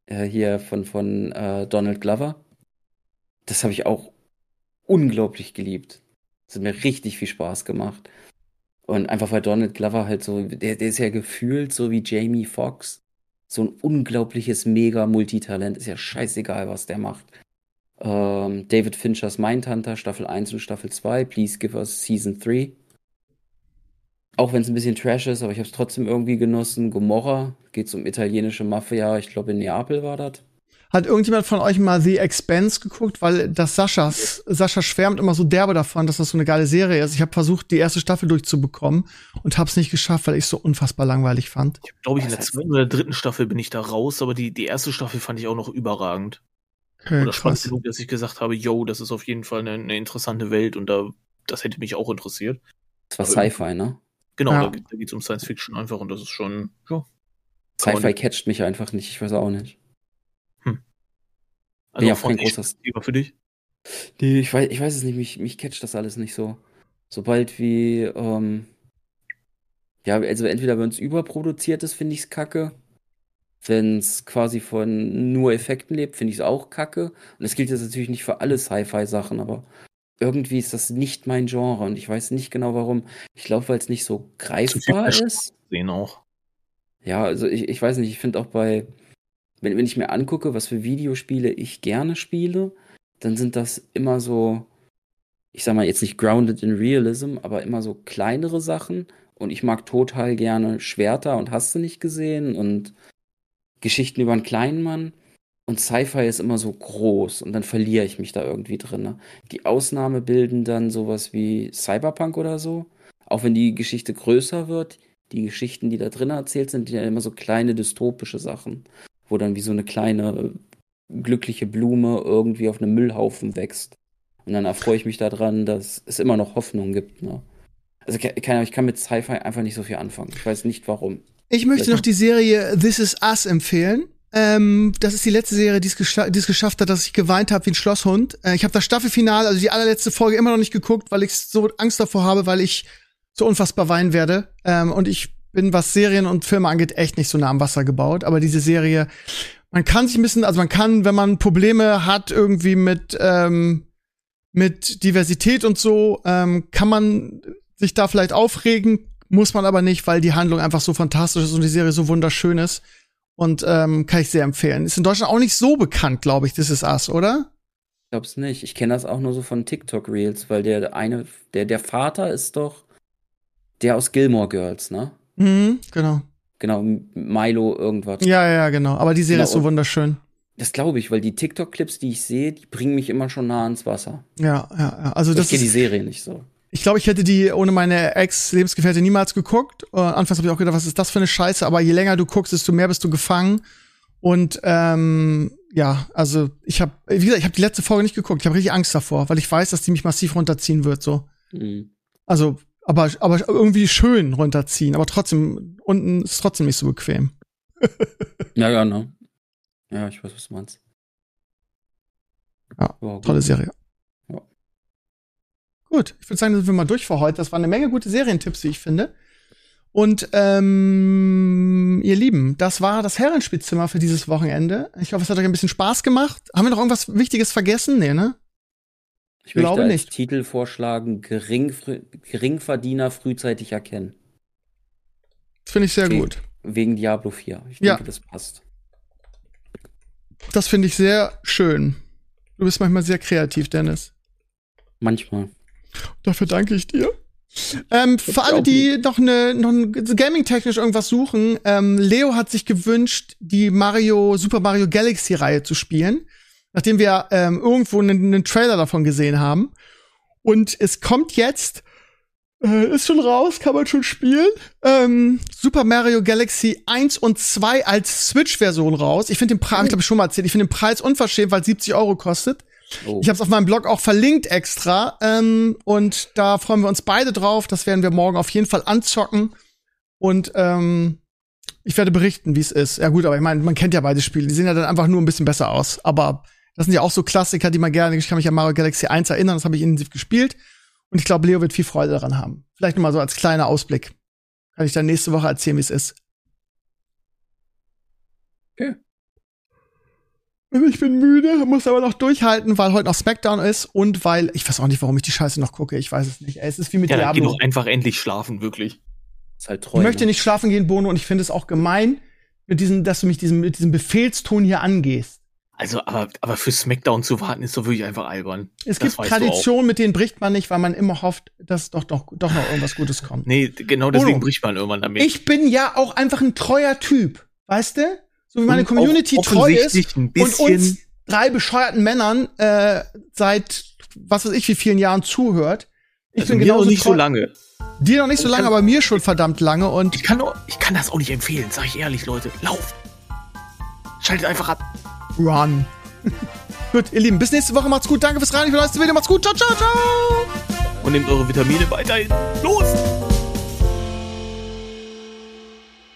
[SPEAKER 3] Donald Glover. Das habe ich auch unglaublich geliebt. Das hat mir richtig viel Spaß gemacht. Und einfach weil Donald Glover halt so, der ist ja gefühlt so wie Jamie Foxx. So ein unglaubliches Mega-Multitalent. Ist ja scheißegal, was der macht. David Finchers Mindhunter, Staffel 1 und Staffel 2. Please give us Season 3. Auch wenn es ein bisschen Trash ist, aber ich habe es trotzdem irgendwie genossen. Gomorra, geht's um italienische Mafia. Ich glaube, in Neapel war das.
[SPEAKER 2] Hat irgendjemand von euch mal The Expanse geguckt? Weil Sascha schwärmt immer so derbe davon, dass das so eine geile Serie ist. Ich habe versucht, die erste Staffel durchzubekommen und habe es nicht geschafft, weil ich es so unfassbar langweilig fand.
[SPEAKER 4] Ich glaube, in der zweiten oder dritten Staffel bin ich da raus, aber die erste Staffel fand ich auch noch überragend.
[SPEAKER 2] Okay,
[SPEAKER 4] Oder spannend
[SPEAKER 2] krass.
[SPEAKER 4] genug, dass ich gesagt habe, yo, das ist auf jeden Fall eine interessante Welt und das hätte mich auch interessiert.
[SPEAKER 3] Das war
[SPEAKER 4] Aber
[SPEAKER 3] Sci-Fi, ne?
[SPEAKER 4] Genau,
[SPEAKER 2] Ja.
[SPEAKER 4] da geht es um Science Fiction einfach und das ist schon, ja.
[SPEAKER 3] Sci-Fi catcht mich einfach nicht. Ich weiß auch nicht.
[SPEAKER 4] Also
[SPEAKER 3] Ja,
[SPEAKER 4] auch
[SPEAKER 3] kein
[SPEAKER 4] nicht
[SPEAKER 3] großes-
[SPEAKER 4] Thema für dich.
[SPEAKER 3] Nee, ich weiß es nicht. Mich catcht das alles nicht so. Sobald wie, ja, also entweder wenn es überproduziert ist, finde ich es kacke. Wenn es quasi von nur Effekten lebt, finde ich es auch kacke. Und das gilt jetzt natürlich nicht für alle Sci-Fi-Sachen, aber irgendwie ist das nicht mein Genre und ich weiß nicht genau warum. Ich glaube, weil es nicht so greifbar ist.
[SPEAKER 4] Sehen auch.
[SPEAKER 3] Ja, also ich weiß nicht, ich finde auch wenn ich mir angucke, was für Videospiele ich gerne spiele, dann sind das immer so, ich sag mal jetzt nicht grounded in realism, aber immer so kleinere Sachen und ich mag total gerne Schwerter und hast du nicht gesehen und Geschichten über einen kleinen Mann und Sci-Fi ist immer so groß und dann verliere ich mich da irgendwie drin. Ne? Die Ausnahme bilden dann sowas wie Cyberpunk oder so, auch wenn die Geschichte größer wird, die Geschichten, die da drin erzählt sind, die ja immer so kleine dystopische Sachen, wo dann wie so eine kleine glückliche Blume irgendwie auf einem Müllhaufen wächst. Und dann erfreue ich mich daran, dass es immer noch Hoffnung gibt. Ne? Also ich kann mit Sci-Fi einfach nicht so viel anfangen. Ich weiß nicht warum.
[SPEAKER 2] Ich möchte noch die Serie This Is Us empfehlen. Das ist die letzte Serie, die es geschafft hat, dass ich geweint habe wie ein Schlosshund. Ich habe das Staffelfinale, also die allerletzte Folge, immer noch nicht geguckt, weil ich so Angst davor habe, weil ich so unfassbar weinen werde. Und ich bin, was Serien und Filme angeht, echt nicht so nah am Wasser gebaut. Aber diese Serie, man kann sich ein bisschen, also man kann, wenn man Probleme hat irgendwie mit Diversität und so, kann man sich da vielleicht aufregen, muss man aber nicht, weil die Handlung einfach so fantastisch ist und die Serie so wunderschön ist. Und kann ich sehr empfehlen. Ist in Deutschland auch nicht so bekannt, glaube ich, This Is Us, oder?
[SPEAKER 3] Ich glaub's nicht. Ich kenne das auch nur so von TikTok-Reels, weil der Vater ist doch der aus Gilmore Girls, ne?
[SPEAKER 2] Mhm, genau.
[SPEAKER 3] Genau, Milo irgendwas.
[SPEAKER 2] Ja, genau. Aber die Serie
[SPEAKER 3] Genau,
[SPEAKER 2] ist so
[SPEAKER 3] und-
[SPEAKER 2] wunderschön.
[SPEAKER 3] Das glaube ich, weil die TikTok-Clips, die ich sehe, die bringen mich immer schon nah ans Wasser.
[SPEAKER 2] Ja. Also
[SPEAKER 3] Ich
[SPEAKER 2] das
[SPEAKER 3] kenne die
[SPEAKER 2] ist,
[SPEAKER 3] Serie nicht so.
[SPEAKER 2] ich glaube, ich hätte die ohne meine Ex-Lebensgefährtin niemals geguckt. Anfangs habe ich auch gedacht, was ist das für eine Scheiße? Aber je länger du guckst, desto mehr bist du gefangen. Und ja, also wie gesagt, ich habe die letzte Folge nicht geguckt. Ich habe richtig Angst davor, weil ich weiß, dass die mich massiv runterziehen wird. So,
[SPEAKER 3] Mhm.
[SPEAKER 2] also aber irgendwie schön runterziehen. Aber trotzdem unten ist trotzdem nicht so bequem.
[SPEAKER 3] Ja, ne? Ja, ich weiß, was du meinst.
[SPEAKER 2] Ja,
[SPEAKER 3] gut.
[SPEAKER 2] Tolle Serie.
[SPEAKER 3] Ja.
[SPEAKER 2] Gut, ich würde sagen, dann sind wir mal durch für heute. Das waren eine Menge gute Serientipps, wie ich finde. Und ihr Lieben, das war das Herrenspielzimmer für dieses Wochenende. Ich hoffe, es hat euch ein bisschen Spaß gemacht. Haben wir noch irgendwas Wichtiges vergessen? Nee, ne?
[SPEAKER 3] Ich möchte
[SPEAKER 2] glaube
[SPEAKER 3] als
[SPEAKER 2] nicht.
[SPEAKER 3] Titel vorschlagen, Geringverdiener frühzeitig erkennen.
[SPEAKER 2] Das finde ich sehr
[SPEAKER 3] Okay.
[SPEAKER 2] gut.
[SPEAKER 3] Wegen Diablo 4. Ich
[SPEAKER 2] Ja.
[SPEAKER 3] denke, das passt.
[SPEAKER 2] Das finde ich sehr schön. Du bist manchmal sehr kreativ, Dennis.
[SPEAKER 3] Manchmal.
[SPEAKER 2] Dafür danke ich dir. Für alle, die noch gaming-technisch irgendwas suchen, Leo hat sich gewünscht, die Super Mario Galaxy-Reihe zu spielen, nachdem wir irgendwo einen Trailer davon gesehen haben. Und es kommt jetzt, ist schon raus, kann man schon spielen, Super Mario Galaxy 1 und 2 als Switch-Version raus. Ich finde den Preis, glaube ich schon mal erzählt, ich finde den Preis unverschämt, weil 70 € kostet. Oh. Ich habe es auf meinem Blog auch verlinkt extra und da freuen wir uns beide drauf. Das werden wir morgen auf jeden Fall anzocken und ich werde berichten, wie es ist. Ja gut, aber ich meine, man kennt ja beide Spiele. Die sehen ja dann einfach nur ein bisschen besser aus. Aber das sind ja auch so Klassiker, die man gerne. Ich kann mich an Mario Galaxy 1 erinnern, das habe ich intensiv gespielt und ich glaube, Leo wird viel Freude daran haben. Vielleicht nur mal so als kleiner Ausblick. Kann ich dann nächste Woche erzählen, wie es ist.
[SPEAKER 3] Okay.
[SPEAKER 2] Ich bin müde, muss aber noch durchhalten, weil heute noch Smackdown ist und weil, ich weiß auch nicht, warum ich die Scheiße noch gucke, ich weiß es nicht. Es ist wie mit
[SPEAKER 4] Diablo. Ja, geh
[SPEAKER 2] Diablo.
[SPEAKER 4] doch einfach endlich schlafen, wirklich.
[SPEAKER 3] Ist halt treu,
[SPEAKER 2] ich möchte nicht schlafen gehen, Bono, und ich finde es auch gemein, dass du mich mit diesem Befehlston hier angehst.
[SPEAKER 4] Also, aber für Smackdown zu warten, ist doch wirklich einfach albern.
[SPEAKER 2] Es gibt Traditionen, mit denen bricht man nicht, weil man immer hofft, dass doch noch irgendwas Gutes kommt.
[SPEAKER 4] Nee, genau deswegen bricht man irgendwann damit.
[SPEAKER 2] Ich bin ja auch einfach ein treuer Typ, weißt du? So wie meine Community treu ist und uns 3 bescheuerten Männern seit was weiß ich wie vielen Jahren zuhört. Ich bin genauso
[SPEAKER 4] nicht so lange.
[SPEAKER 2] Dir noch nicht so lange, aber mir schon verdammt lange. Und
[SPEAKER 4] ich kann das auch nicht empfehlen, sag ich ehrlich, Leute. Lauf! Schaltet einfach ab.
[SPEAKER 2] Run. Gut, ihr Lieben, bis nächste Woche. Macht's gut. Danke fürs Rein. Für das nächste Video. Macht's gut. Ciao, ciao, ciao.
[SPEAKER 4] Und nehmt eure Vitamine weiterhin. Los!